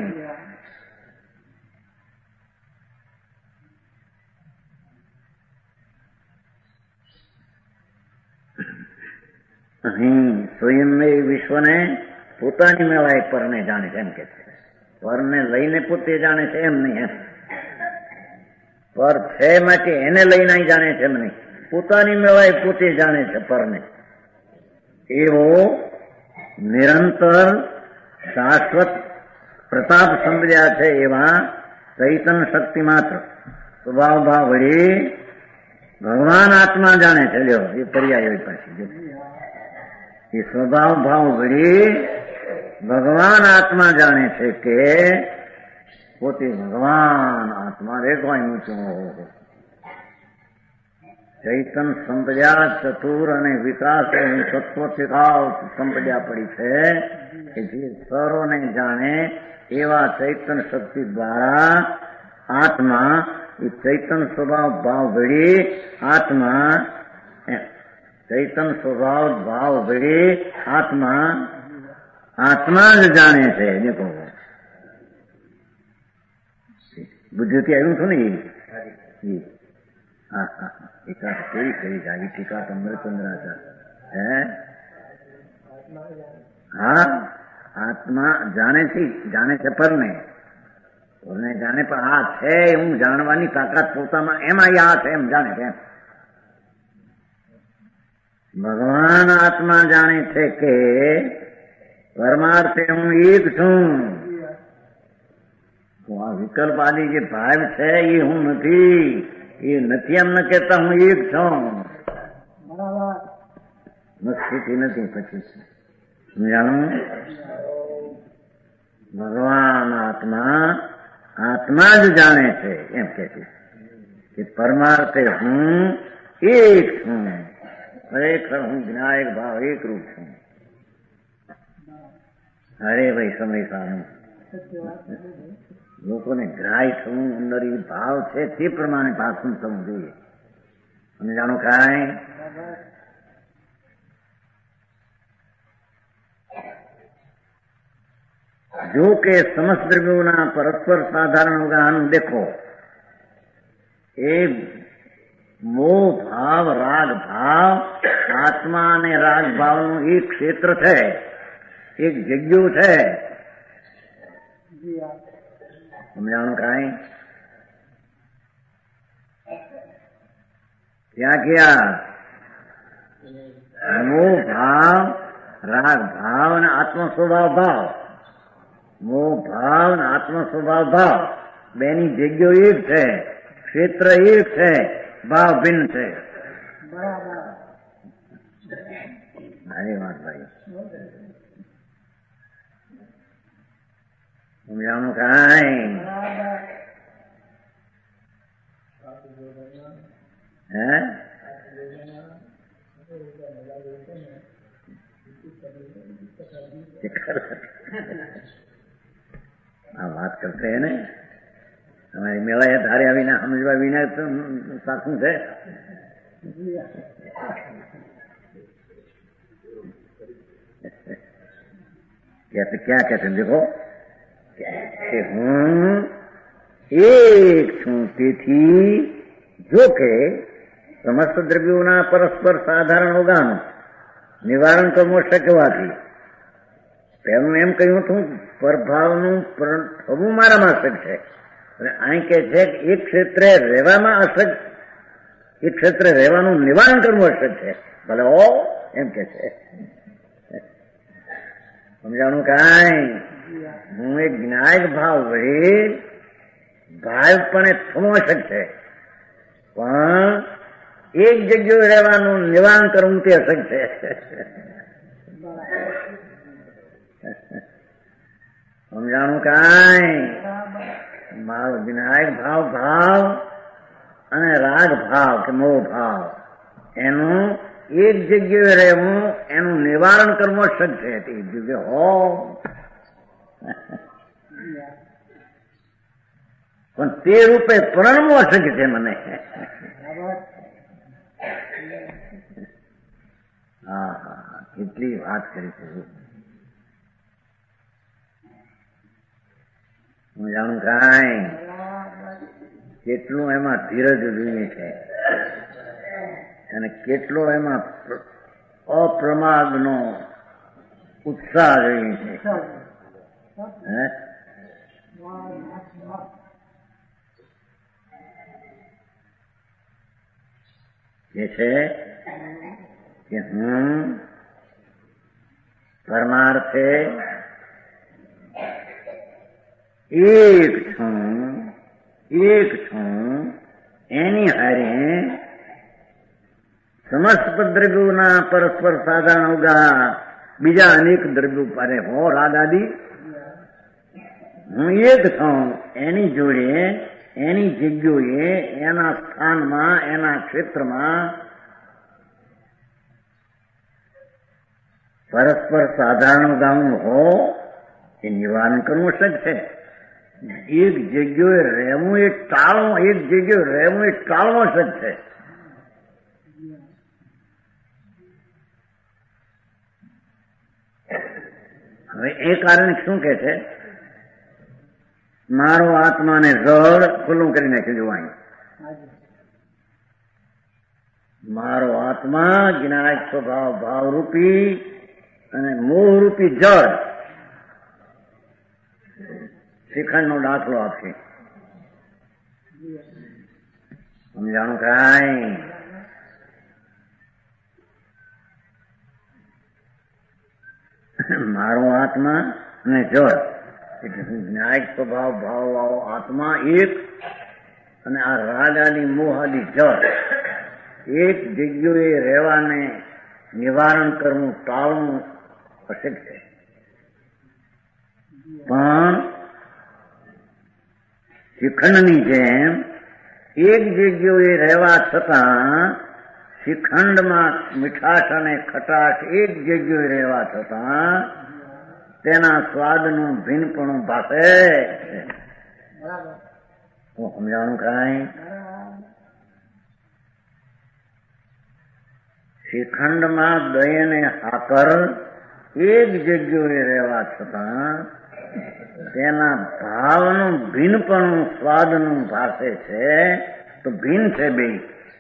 Speaker 1: અહીં સ્વયં વિશ્વને પોતાની મેળાએ પરને જાણે છે એમ કે છે. પરને લઈને પોતે જાણે છે એમ નહીં. એમ પર છે માટે એને લઈને જાણે છે એમ નહીં. પોતાની મેળાએ પોતે જાણે છે પરને. એવો નિરંતર શાશ્વત પ્રતાપ સંભળ્યા છે એવા ચૈતન શક્તિ માત્ર સ્વભાવ ભાવ વળી ભગવાન આત્મા જાણે છે. લ્યો એ પર્યાય હોય પાછી. એ સ્વભાવ ભાવ વળી ભગવાન આત્મા જાણે છે કે પોતે ભગવાન આત્મા રેખવાય ઊંચો ચૈતન સંપદ્યા ચતુર અને વિકાસ તત્વ શિખાવ સંપદ્યા પડી છે કે જે સરોને જાણે એવા ચૈતન શક્તિ દ્વારા આત્મા એ ચૈતન સ્વભાવ ભાવ વળી આત્મા ચૈતન સ્વભાવ ભાવ વળી આત્મા જ જાણે છે. દેખો બુદ્ધિથી આવ્યું છું ને એ. હા હા ટીકા કેવી કરી આવી ટીકા ચંદ્રચંદ્રાચાર્ય હે. હા આત્મા જાણે છે પરને જાણે પણ આ છે હું જાણવાની તાકાત પોતામાં એમાં આ છે એમ જાણે છે. ભગવાન આત્મા જાણે છે કે પરમાર્થે હું એક છું. આ વિકલ્પ આદિ જે ભાવ છે એ હું નથી. એ નથી એમ ન કહેતા હું એક છું. સ્થિતિ નથી પછી જાણું. ભગવાન આત્મા જ જાણે છે એમ કે છે કે પરમાર્થે હું એક છું. ખરેખર હું વિનાયક ભાવ એક રૂપ છું. અરે ભાઈ સમય સારું લોકોને ગ્રાહ્ય થવું અંદર એ ભાવ છે તે પ્રમાણે ભાષણ થવું જોઈએ. તમે જાણો કાંઈ જો કે સમસ્ત દ્રવ્યોના પરસ્પર સાધારણ અવગાહન દેખો, એ મોહ ભાવ રાગ ભાવ આત્મા અને રાગ ભાવનું એક ક્ષેત્ર છે, એક જગ્યો છે. સમજાણું કાંઈ? ક્યાં ક્યાં? મોહ ભાવ રાગ ભાવ અને આત્મ સ્વભાવ ભાવ, મોહ ભાવ અને આત્મ સ્વભાવ ભાવ બેની જગ્યાઓ એક છે, ક્ષેત્ર એક છે, ભાવ ભિન્ન છે. મારી વાત ભાઈ સમજાવવાનું કાંઈ? હે આ વાત કરશે ને તમારી મેળા ધાર્યા વિના સમજવા વિના સાચું છે. ક્યાં કહેશે? દેખો કે હું એક છું, તેથી જો કે સમસ્ત દ્રવ્યોના પરસ્પર સાધારણ અવગાહન નિવારણ કરવું શક્ય હોવાથી, પહેલું એમ કહ્યું હતું પરભાવનું થવું મારામાં અશક્ય છે, અને અહીં કે છે કે એક ક્ષેત્રે રહેવામાં અશક્ય, એક ક્ષેત્રે રહેવાનું નિવારણ કરવું અશક્ય છે. ભલે હો એમ કે છે. સમજાણું કાંઈ? હું એક જ્ઞાયક ભાવ વળી ભાવપણે થવું અશક્ય છે, પણ એક જગ્યાએ રહેવાનું નિવારણ કરવું તે અશક્ય છે. સમજાણું કાંઈ? મારો વિનાયક ભાવ ભાવ અને રાગ ભાવ કે મોહ ભાવ એનું એક જગ્યાએ રહેવું, એનું નિવારણ કરવું અશક્ય છે. તે જગ્યાએ હો પણ તે રૂપે પરણવું અશક્ય છે મને. હા હા, કેટલી વાત કરી છે. હું જાણું કાંઈ? કેટલું એમાં ધીરજ જોઈએ છે અને કેટલો એમાં અપ્રમાદનો ઉત્સાહ જોઈએ છે. કે છે કે હું પરમાર્થે એક છું, એની હારે સમસ્ત દ્રવ્યોના પરસ્પર સાધારણ અવગાહ બીજા અનેક દ્રવ્યો પારે હો રાગ આદિ, હું એક છું એની જોડે, એની જગ્યાએ, એના સ્થાનમાં, એના ક્ષેત્રમાં પરસ્પર સાધારણ અવગાહ હો એ નિવારણ કરવું શક્ય છે. એક જગ્યાએ રહેવું એ ટાળવું, એક જગ્યાએ રહેવું એ ટાળવો શક્ય છે. હવે એ કારણ શું કે છે? મારો આત્માને જળ ખુલ્લું કરી નાખ્યું. જોવાય મારો આત્મા જ્ઞાયક સ્વભાવ ભાવરૂપી અને મોહરૂપી જળ શિખંડનો દાખલો આપશે. સમજાણું કાંઈ? મારો આત્મા અને જળ એટલે જ્ઞાયક સ્વભાવ ભાવ વાળો આત્મા એક, અને આ રાગ આદિ મોહ આદિ જળ એક જગ્યાએ રહેવાને નિવારણ કરવું, ટાળવું અશક્ય છે. પણ શિખંડની જેમ એક જગ્યાએ રહેવા છતાં, શિખંડમાં મીઠાશ અને ખટાશ એક જગ્યાએ રહેવા છતાં તેના સ્વાદનું ભિન્નપણું ભાષે. હું સમજાણું કાંઈ? શિખંડમાં દહીં અને સાકર એક જગ્યાએ રહેવા છતાં તેના ભાવનું ભિન્નપણું સ્વાદનું ભાષે છે તો ભિન્ન છે બે.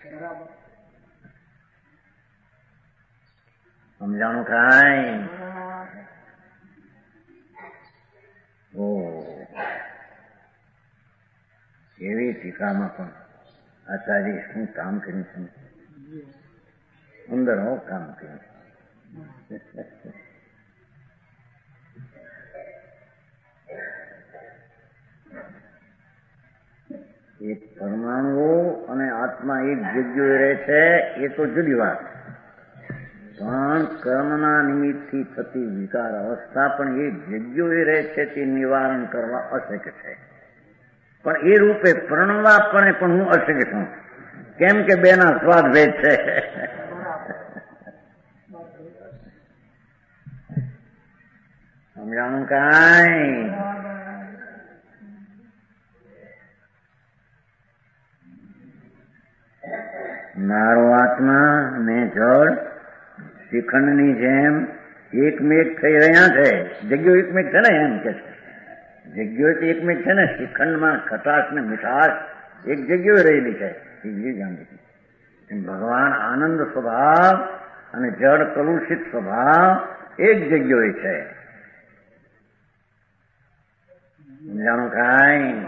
Speaker 1: સમજાણું કાંઈ? એવી ટીકામાં પણ આચાર્ય શું કામ કર્યું છે? સુંદર કામ કર્યું. એક પરમાણુઓ અને આત્મા એક જગ્યાએ રહે છે એ તો જુદી વાત, પણ કર્મના નિમિત્તથી થતી વિકાર અવસ્થા પણ એ જગ્યાએ રહે છે તે નિવારણ કરવા અશક્ય છે. પણ એ રૂપે પ્રણવાપણે પણ હું અશક્ય છું, કેમ કે બેના સ્વાદ ભેદ છે. સમજાણું કાંઈ? મારો આત્મા ને જળ શ્રીખંડની જેમ એકમેક થઈ રહ્યા છે. જગ્યો એકમેક છે ને, એમ કે જગ્યો એકમેક છે ને. શ્રીખંડમાં ખટાશ ને મીઠાશ એક જગ્યાએ રહેલી છે. ભગવાન આનંદ સ્વભાવ અને જળ કલુષિત સ્વભાવ એક જગ્યાએ છે. સમજાણું કાંઈ?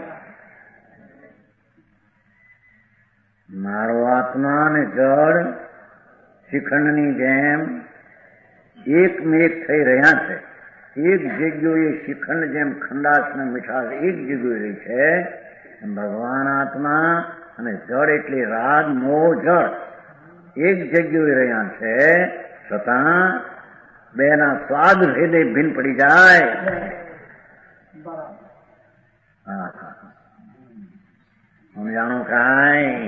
Speaker 1: મારો આત્મા અને જળ શ્રીખંડની જેમ એકમેક થઈ રહ્યા છે. એક જગ્યાએ શ્રીખંડ જેમ ખંડાશ ને મીઠાશ એક જગ્યાએ રહી છે. ભગવાન આત્મા અને જળ એટલે રાગ મોહ જળ એક જગ્યાએ રહ્યા છે, છતાં બેના સ્વાદ ભેદે ભિન્ન પડી જાય. સમજાણું કાંઈ?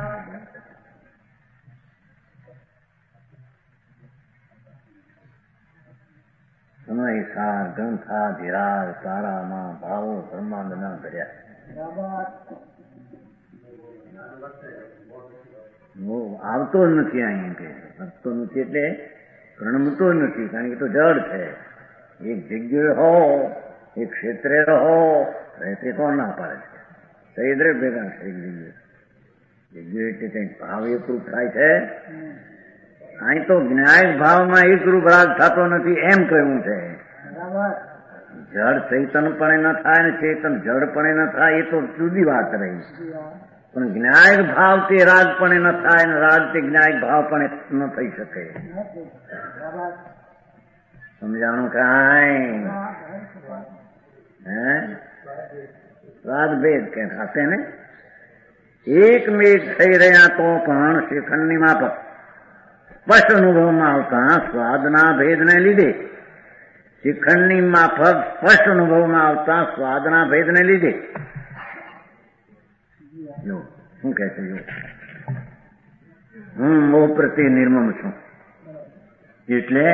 Speaker 1: સમય સાર ગ્રંથા ધીરાજ તારામાં ભાવો બ્રહ્માંડના ધર્યા. આવતો જ નથી અહીં, કે વધતો નથી એટલે પ્રણમતો નથી, કારણ કે તો જળ છે. એક જગ્યાએ હો, એક ક્ષેત્રે રહો, તે કોણ ના પાડે છે? સૈદ્રે ભેગા છે. એક જગ્યાએ એટલે કંઈક ભાવ એકરૂપ થાય છે. અહીં તો જ્ઞાયક ભાવમાં એકરૂપ રાગ થતો નથી એમ કહ્યું છે. જળ ચૈતનપણે ન થાય ને ચેતન જળપણે ન થાય, એ તો જુદી વાત રહી. પણ જ્ઞાયક ભાવ તે રાગપણે ન થાય ને રાગ તે જ્ઞાયક ભાવપણે ન થઈ શકે. સમજાણું કાંઈ? સ્વાદ ભેદ કે ખાતે ને એકમેક થઈ રહ્યા તો પણ શ્રીખંડની માફક સ્પષ્ટ અનુભવમાં આવતા સ્વાદના ભેદને લીધે, શ્રીખંડની માફક સ્પષ્ટ અનુભવમાં આવતા સ્વાદના ભેદને લીધે શું કહે છે? હું મોહ પ્રત્યે નિર્મમ છું. એટલે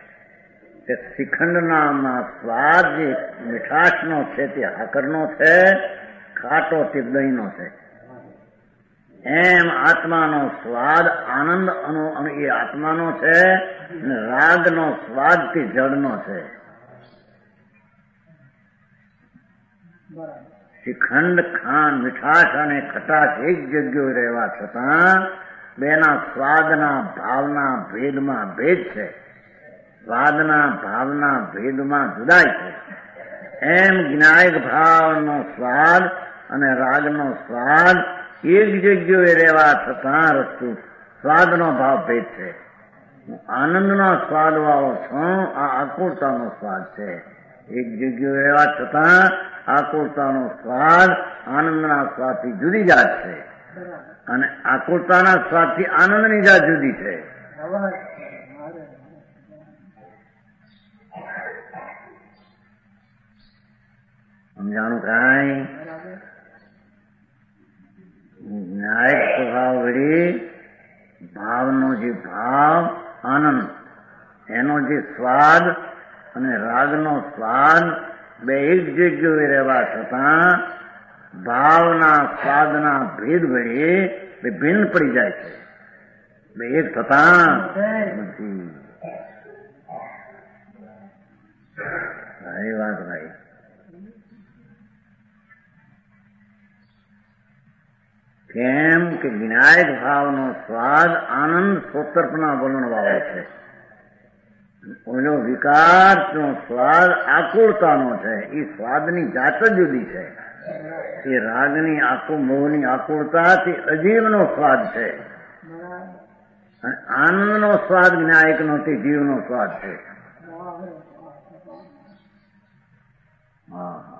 Speaker 1: શ્રીખંડના સ્વાદ જે મીઠાશનો છે તે હાકરનો છે, ખાટો તે દહીંનો છે. એમ આત્માનો સ્વાદ આનંદ એ આત્માનો છે, અને રાગનો સ્વાદ તે જળનો છે. શ્રીખંડ ખાંડ મીઠાશ અને ખટાશ એક જગ્યાએ રહેવા છતાં બેના સ્વાદના ભાવના ભેદમાં ભેદ છે. સ્વાદના ભાવના ભેદમાં જુદાઈ છે. એમ જ્ઞાયક ભાવનો સ્વાદ અને રાગનો સ્વાદ એક જગ્યાએ રહેવા છતાં રસ્તુ સ્વાદનો ભાવ ભેદ છે. આનંદનો સ્વાદ વાળો છું, આ આકુરતાનો સ્વાદ છે. એક જગ્યાએ રહેવા છતાં આકુરતાનો સ્વાદ આનંદના સ્વાદથી જુદી જાત છે, અને આકુરતાના સ્વાદથી આનંદની જાત જુદી છે. સમજાણું કાંઈ? ન્યાયિક સ્વભાવ વળી ભાવનો જે ભાવ આનંદ, એનો જે સ્વાદ અને રાગનો સ્વાદ બે એક જગ્યાએ રહેવા છતાં ભાવના સ્વાદના ભેદ વળી બે ભિન્ન પડી જાય છે. બે એક થતા નથી. સારી વાત ભાઈ. કેમ કે વિનાયક ભાવનો સ્વાદ આનંદ સોતર્પના વર્ણવાળો છે. ઓલો વિકારનો સ્વાદ આકુળતાનો છે. એ સ્વાદની જાત જ જુદી છે. એ રાગની મોહની આકુળતા તે અજીવનો સ્વાદ છે. અને આનંદનો સ્વાદ વિનાયકનો તે જીવનો સ્વાદ છે. હા,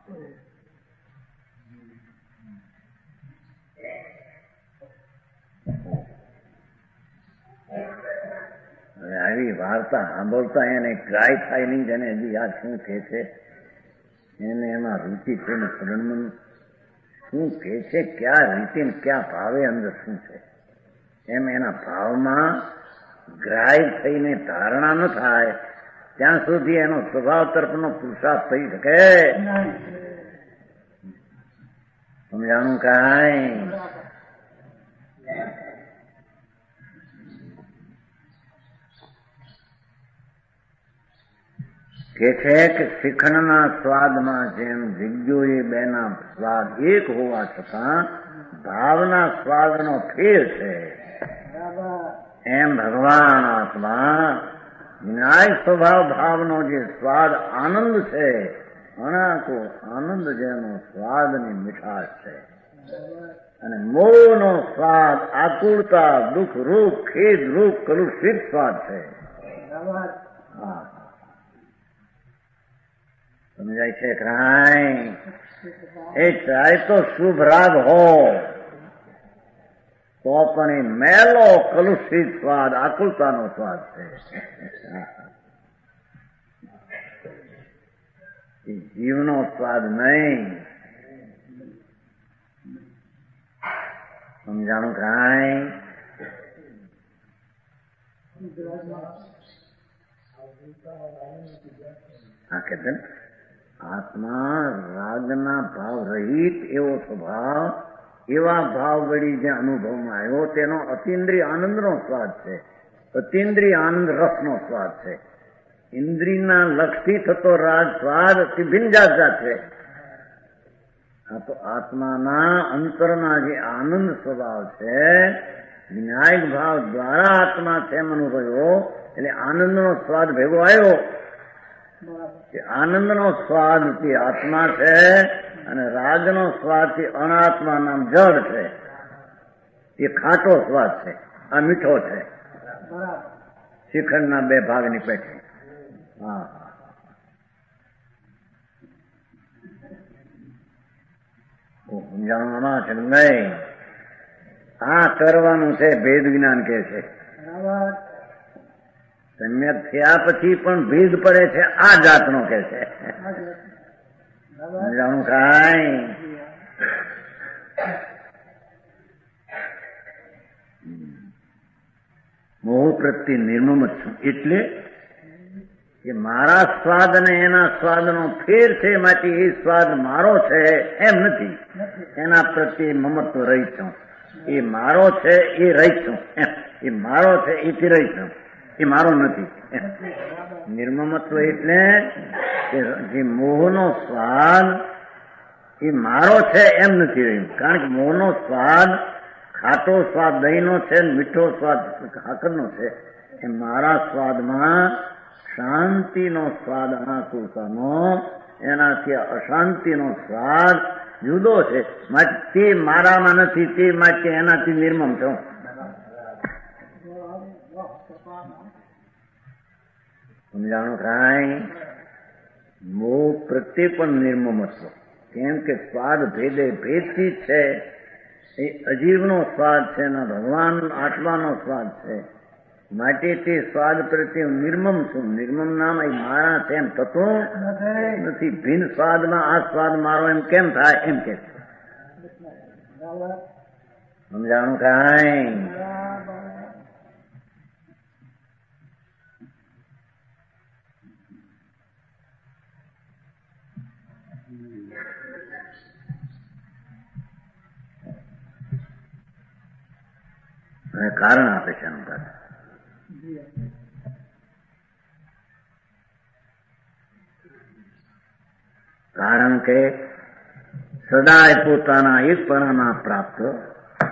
Speaker 1: હવે આવી વાર્તા સાંભળતા એને ગ્રાય થાય નહીં. જેને હજી આ શું કહે છે એને એમાં રુચિ છે ને પ્રણમન શું કહે છે, ક્યાં રીતે ક્યાં ભાવે અંદર શું છે એમ એના ભાવમાં ગ્રાય થઈને ધારણા ન થાય ત્યાં સુધી એનો સ્વભાવ તરફનો પુરુષાર્થ થઈ શકે. સમજાણું કાંઈ? કે છે કે શિખંડના સ્વાદમાં જેમ જિજ્ઞોએ બેના સ્વાદ એક હોવા છતાં ભાવના સ્વાદનો ફેર છે, એમ ભગવાન આત્મા વિનાયક સ્વભાવ ભાવનો જે સ્વાદ આનંદ છે, અણાકો આનંદ જેનો સ્વાદની મીઠાશ છે. અને મોહનો સ્વાદ આકુળતા, દુઃખ રૂપ, ખેદ રૂપ, કલુષિત સ્વાદ છે. હા, સમજાય છે કાંઈ? એ ચાહે તો શુભ રાગ હો તો પણ એ મેલો કલુષિત સ્વાદ આકુળતાનો સ્વાદ છે. એ જીવનો સ્વાદ નહીં. સમજાણું કાંઈ? હા, કે આત્મા રાગના ભાવ રહિત એવો સ્વભાવ, એવા ભાવ વળી જે અનુભવમાં આવ્યો તેનો અતિન્દ્રિય આનંદનો સ્વાદ છે. અતિન્દ્રિય આનંદ રસનો સ્વાદ છે. ઇન્દ્રિયના લક્ષથી થતો રાગ સ્વાદ ભિન્ન જાત છે. આ તો આત્માના અંતરના જે આનંદ સ્વભાવ છે, વિનાયક ભાવ દ્વારા આત્મા તેમ અનુભવ્યો એટલે આનંદનો સ્વાદ ભેગો આવ્યો. આનંદનો સ્વાદ તે આત્મા છે અને રાગનો સ્વાદ તે અનાત્મા નામ જળ છે. એ ખાટો સ્વાદ છે, આ મીઠો છે. શિખંડના બે ભાગની પેટી. હા, સમજાવવામાં છે નહીં. આ કરવાનું છે ભેદ જ્ઞાન કે છે. સમ્યક થયા પછી પણ ભેદ પડે છે આ જાતનો કે છે. સમજાણું કાંઈ? મોહ પ્રત્યે નિર્મમ જ છું એટલે કે મારા સ્વાદ અને એના સ્વાદનો ફેર છે, માટે એ સ્વાદ મારો છે એમ નથી. એના પ્રત્યે મમત્વ રહી છું. એ મારો છે એ રહી છું. એ મારો છે એથી રહી છું. એ મારો નથી. નિર્મમત્વ એટલે જે મોહનો સ્વાદ એ મારો છે એમ નથી રહ્યું. કારણ કે મોહનો સ્વાદ ખાટો સ્વાદ દહીંનો છે, મીઠો સ્વાદ સાકરનો છે. એ મારા સ્વાદમાં શાંતિનો સ્વાદ અનાકુળતાનો, એનાથી અશાંતિનો સ્વાદ જુદો છે. માટે તે મારામાં નથી, તે માટે એનાથી નિર્મમ છું. સમજાણું કાંઈ? મોહ પ્રત્યે પણ નિર્મમત્વ. કેમ કે સ્વાદ ભેદે ભેદથી છે. એ અજીવનો સ્વાદ છે, એના ભગવાન આત્માનો સ્વાદ છે. માટે તે સ્વાદ પ્રત્યે નિર્મમ છું. નિર્મમ નામ એ મારા તેમ થતું નથી. ભિન્ન સ્વાદમાં આ સ્વાદ મારો એમ કેમ થાય એમ કે સમજાણું કાંઈ? કારણ આપે છે એનું કારણ કે સદાય પોતાના એકપણાના પ્રાપ્ત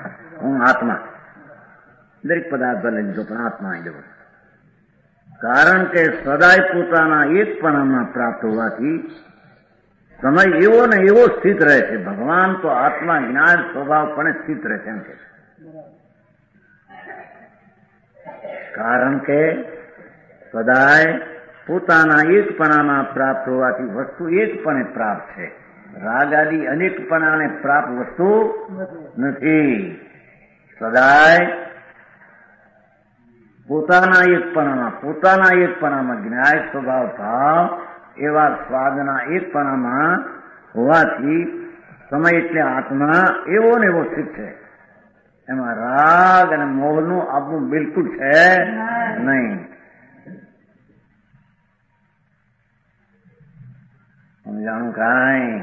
Speaker 1: હું આત્મા. દરેક પદાર્થ લઈ લીધો પણ આત્મા આવી જવો. કારણ કે સદાય પોતાના એકપણામાં પ્રાપ્ત હોવાથી સમય એવો ને એવો સ્થિત રહે છે. ભગવાન તો આત્મા જ્ઞાન સ્વભાવપણે સ્થિત રહે છે એમ કે. કારણ કે સદાય પોતાના એકપણામાં પ્રાપ્ત હોવાથી વસ્તુ એકપણે પ્રાપ્ત છે. રાગ આદિ અનેકપણાને પ્રાપ્ત વસ્તુ નથી. સદાય પોતાના એકપણામાં જ્ઞાન સ્વભાવ ભાવ એવા સ્વાદના એકપણામાં હોવાથી સમય એટલે આત્મા એવો ને એવો સ્થિત છે. એમાં રાગ અને મોહનું આપવું બિલકુલ છે નહીં. સમજાણું કાંઈ?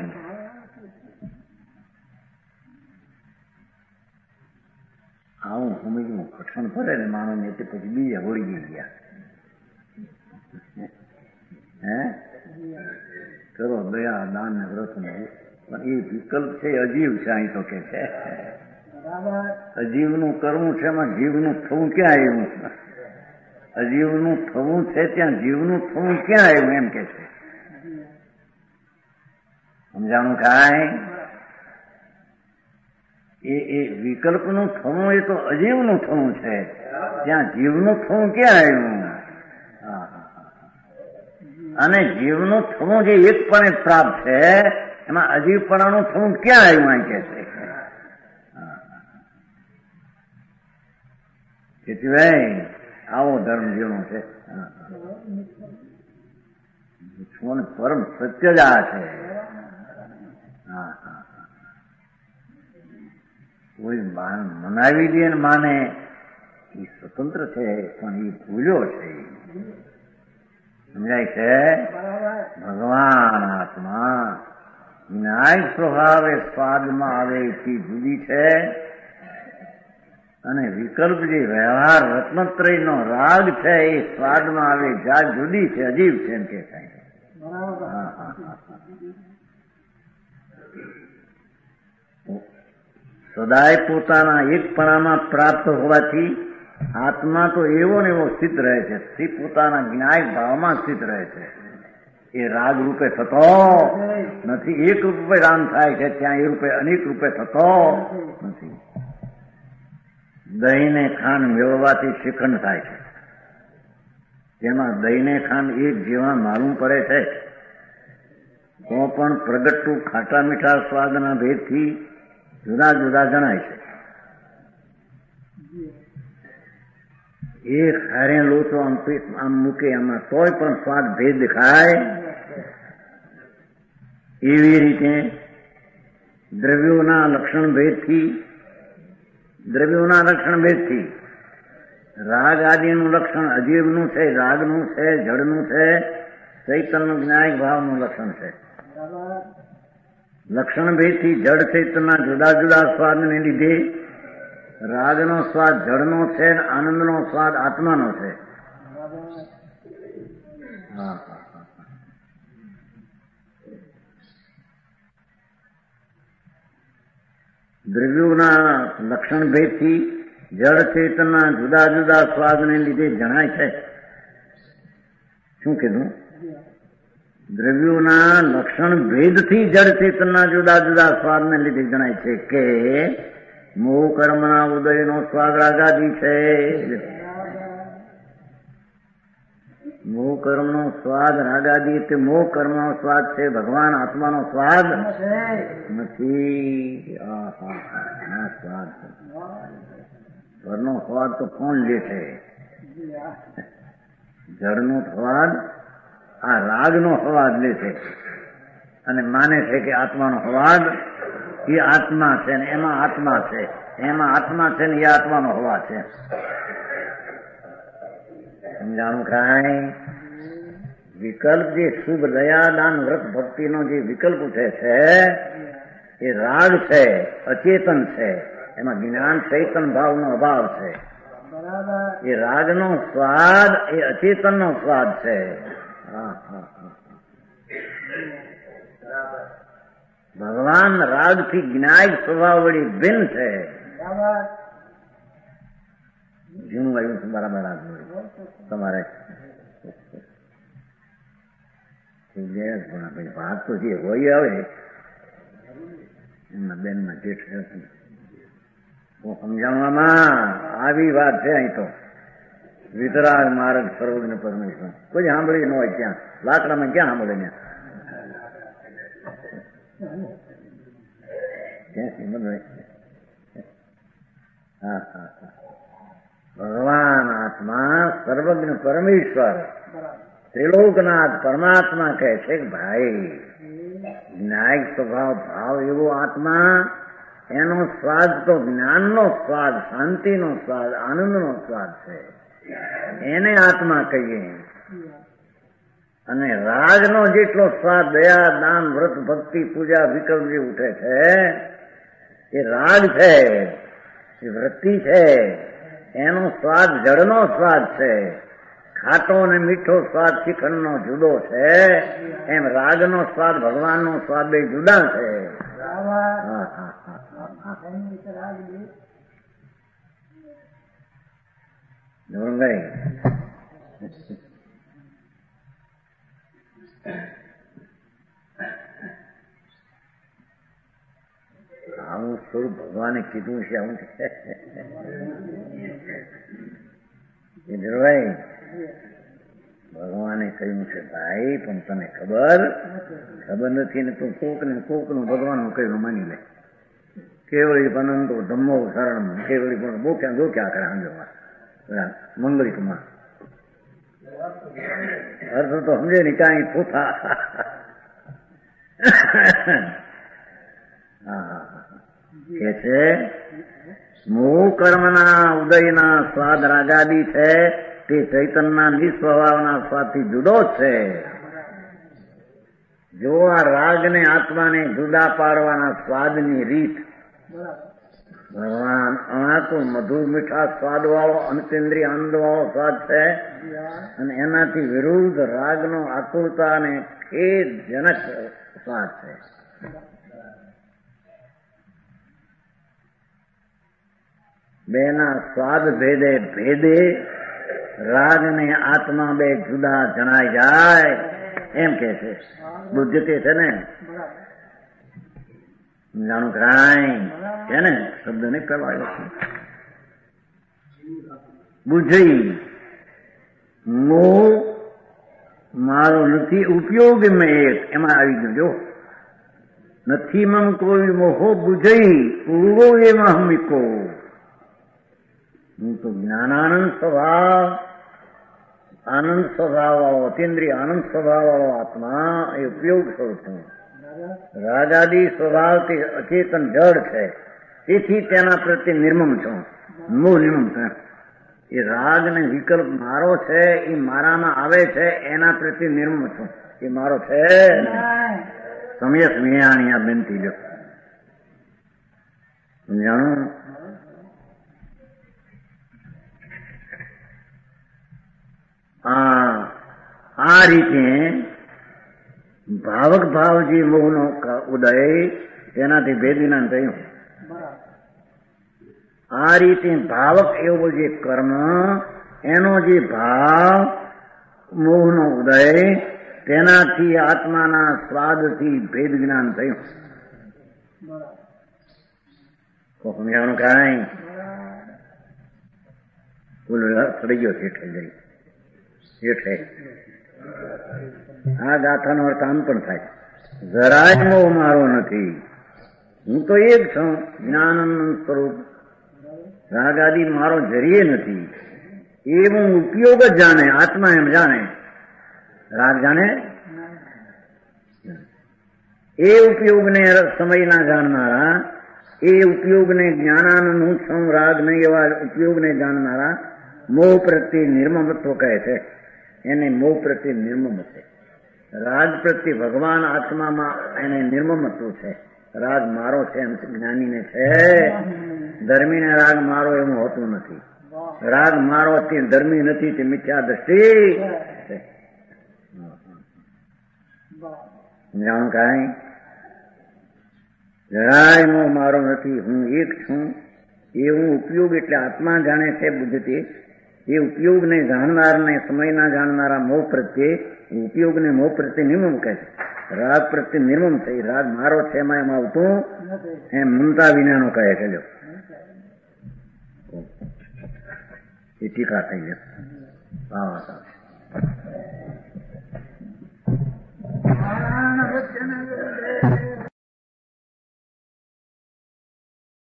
Speaker 1: આવું સમજવું કઠણ પડે ને માણસ ને પછી બીજા વળી ગયા. કરો દયા દાન ને વ્રત ને, પણ એ વિકલ્પ છે અજીવ છે. અહીં તો કે છે અજીવનું કરવું છે, એમાં જીવનું થવું ક્યાં આવ્યું? અજીવનું થવું છે ત્યાં જીવનું થવું ક્યાં આવ્યું એમ કે છે. સમજાણું કાંઈ? એ વિકલ્પનું થવું એ તો અજીવનું થવું છે, ત્યાં જીવનું થવું ક્યાં આવ્યું? અને જીવનું થવું જે એકપણે પ્રાપ્ત છે એમાં અજીવપણાનું થવું ક્યાં આવ્યું અહીં કે છે. તેથી આવો ધર્મ જેનો છે પરમ સત્ય જ આ છે. કોઈ મનાવી દે ને માને એ સ્વતંત્ર છે, પણ એ ભૂલ્યો છે. સમજાય છે? ભગવાન આત્મા વિનાયક સ્વભાવે સ્વાદમાં આવે એથી જુદી છે, અને વિકલ્પ જે વ્યવહાર રત્નત્રયનો રાગ છે એ સ્વાદમાં આવે જાત જુદી છે, અજીબ છે એમ કે થાય. સદાય પોતાના એકપણામાં પ્રાપ્ત હોવાથી આત્મા તો એવો ને એવો સ્થિત રહે છે. સ્થિત પોતાના જ્ઞાયક ભાવમાં સ્થિત રહે છે. એ રાગ રૂપે થતો નથી. એક રૂપે રામ થાય છે, ત્યાં એ રૂપે અનેક રૂપે થતો નથી. દહીંને ખાંડ મેળવવાથી શ્રીખંડ થાય છે. જેમાં દહીંને ખાંડ એક જેવા માલુમ પડે છે, તો પણ પ્રગટતું ખાટા મીઠા સ્વાદના ભેદથી જુદા જુદા જણાય છે. એક હારે લોચો આમ મૂકે આમાં તોય પણ સ્વાદ ભેદ દેખાય. એવી રીતે દ્રવ્યોના લક્ષણ ભેદથી રાગ આદિનું લક્ષણ અજીવનું છે, રાગનું છે, જળનું છે, ચૈતન્યનું જ્ઞાયક ભાવનું લક્ષણ છે. લક્ષણ ભેદથી જળ ચૈતન્યના જુદા જુદા સ્વાદને લીધે રાગનો સ્વાદ જળનો છે, આનંદનો સ્વાદ આત્માનો છે. દ્રવ્યોના લક્ષણ ભેદથી જળ ચેતનના જુદા જુદા સ્વાદને લીધે જણાય છે. શું કીધું? દ્રવ્યોના લક્ષણ ભેદથી જળ ચેતનના જુદા જુદા સ્વાદને લીધે જણાય છે કે મોહ કર્મના ઉદયનો સ્વાદ રાગાદી છે. મોહ કર્મનો સ્વાદ રાગાદી એટલે મોહ કર્મનો સ્વાદ છે, ભગવાન આત્માનો સ્વાદ નથી. સ્વાદ ઘરનો સ્વાદ તો કોણ લે છે? જળનો સ્વાદ આ રાગનો સ્વાદ લે છે અને માને છે કે આત્માનો સ્વાદ એ આત્મા છે ને એમાં આત્મા છે, એમાં આત્મા છે ને એ આત્માનો સ્વાદ છે. સમજાણું કાંઈ? વિકલ્પ જે શુભ દયા દાન વ્રત ભક્તિનો જે વિકલ્પ ઉઠે છે એ રાગ છે, અચેતન છે, એમાં જ્ઞાન ચૈતન ભાવનો અભાવ છે. એ રાગનો સ્વાદ એ અચેતનનો સ્વાદ છે. ભગવાન રાગથી જ્ઞાયક સ્વભાવ વળી ભિન્ન છે. ઝીણું આવ્યું બરાબર આ તમારે પણ વાત તો જે હોય આવે એમના બેનમાં જેઠ હું સમજાવવામાં આવી વાત છે. અહીં તો વિતરાગ માર્ગ સર્વજ્ઞ પરમેશ્વર કોઈ સાંભળી ન હોય ત્યાં લાકડામાં ક્યાં સાંભળે ત્યાં ભગવાન આત્મા સર્વજ્ઞ પરમેશ્વર ત્રિલોકનાથ પરમાત્મા કહે છે કે ભાઈ જ્ઞાયક સ્વભાવ ભાવ એવો આત્મા એનો સ્વાદ તો જ્ઞાનનો સ્વાદ, શાંતિનો સ્વાદ, આનંદનો સ્વાદ છે. એને આત્મા કહીએ. અને રાજનો જેટલો સ્વાદ દયા, દાન, વ્રત, ભક્તિ, પૂજા, વિકલ્પ જે ઉઠે છે એ રાગ છે, એ વૃત્તિ છે. એનો સ્વાદ જળનો સ્વાદ છે. ખાટો અને મીઠો સ્વાદ શિખંડનો જુદો છે. એમ રાગનો સ્વાદ ભગવાનનો સ્વાદ બે જુદા છે. આવું સ્વરૂપ ભગવાને કીધું છે. આવું ભાઈ ભગવાને કહ્યું છે ભાઈ પણ તને ખબર નથી ને તું કોકનું ભગવાનનું કહ્યું માની લે. કેવળી અનંતો ધમ્મો શરણ કેવળી પણ બોક્યા કરે સમજવા મંગલિકમાં અર્થ તો સમજે ને કાંઈ પોતા. કે છે મોહ કર્મના ઉદયના સ્વાદ રાગાદી છે તે ચૈતનના નિસ્વભાવના સ્વાદથી જુદો છે. જો આ રાગને આત્માને જુદા પાડવાના સ્વાદની રીત ભગવાન અણાકું મધુર મીઠા સ્વાદ વાળો અંતેન્દ્રિય આનંદ વાળો સ્વાદ છે અને એનાથી વિરુદ્ધ રાગનો આકુરતા અને ખેદજનક સ્વાદ છે. બેના સ્વાદ ભેદે રાગ ને આત્મા બે જુદા જણાઈ જાય એમ કે છે. બુદ્ધિ તે છે ને જાણું કરાય છે ને શબ્દ નહીં કરવાયો છે. બુદ્ધિ મોહ મારો નથી ઉપયોગ મેં એક એમાં આવી ગયો. જો નથી મમ કોઈ મોહો બુઝઈ પૂરો એમાં હમીકો. હું તો જ્ઞાનાનંદ સ્વભાવ આનંદ સ્વભાવ વાળો અતિન્દ્રિય આનંદ સ્વભાવ વાળો આત્મા એ ઉપયોગ કરું છું. રાગાદી સ્વભાવથી અચેતન જડ છે તેથી તેના પ્રત્યે નિર્મમ છું. મોહ નિર્મમ છું. એ રાગ ને વિકલ્પ મારો છે એ મારામાં આવે છે એના પ્રત્યે નિર્મમ છું. એ મારો છે સમયસ મિયાણી આ બનતી લો સમજાણું. આ રીતે ભાવક ભાવ જે મોહનો ઉદય તેનાથી ભેદવિનાન થયું. આ રીતે ભાવક એવો જે કર્મ એનો જે ભાવ મોહનો ઉદય તેનાથી આત્માના સ્વાદથી ભેદ જ્ઞાન થયું. સમજાવવાનું કાંઈ બોલ સડી ગયો છે એટલે આ ગાથાનો અર્થ આમ પણ થાય. જરાય મોહ મારો નથી. હું તો એક છું જ્ઞાનંદ સ્વરૂપ. રાગાદી મારો જરીએ નથી. એવું ઉપયોગ જ જાણે આત્મા એમ જાણે. રાગ જાણે એ ઉપયોગને સમયના જાણનારા એ ઉપયોગને જ્ઞાનાનંદ હું છું રાગ નહીં એવા ઉપયોગને જાણનારા મોહ પ્રત્યે નિર્મમત્વ કહે છે. એને મોહ પ્રત્યે નિર્મમ છે. રાગ પ્રત્યે ભગવાન આત્મામાં એને નિર્મમત્વ છે. રાગ મારો છે એમ જ્ઞાનીને છે. ધર્મીને રાગ મારો એવું હોતું નથી. રાગ મારો તે ધર્મી નથી તે મિથ્યા દ્રષ્ટિ છે. જાણું કાંઈ જરાય મોહ મારો નથી. હું એક છું એ હું ઉપયોગ એટલે આત્મા જાણે છે બુદ્ધિથી, એ ઉપયોગને જાણનારને, સમયના જાણનારા મોહ પ્રત્યે, ઉપયોગને મોહ પ્રત્યે નિર્મમ કહે છે. રાગ પ્રત્યે નિર્મમ છે. રાગ મારો છે એમાં એમ આવતું એમ મમતા વિનાનો કહે છે. જો એ ટીકા થઈ જશે.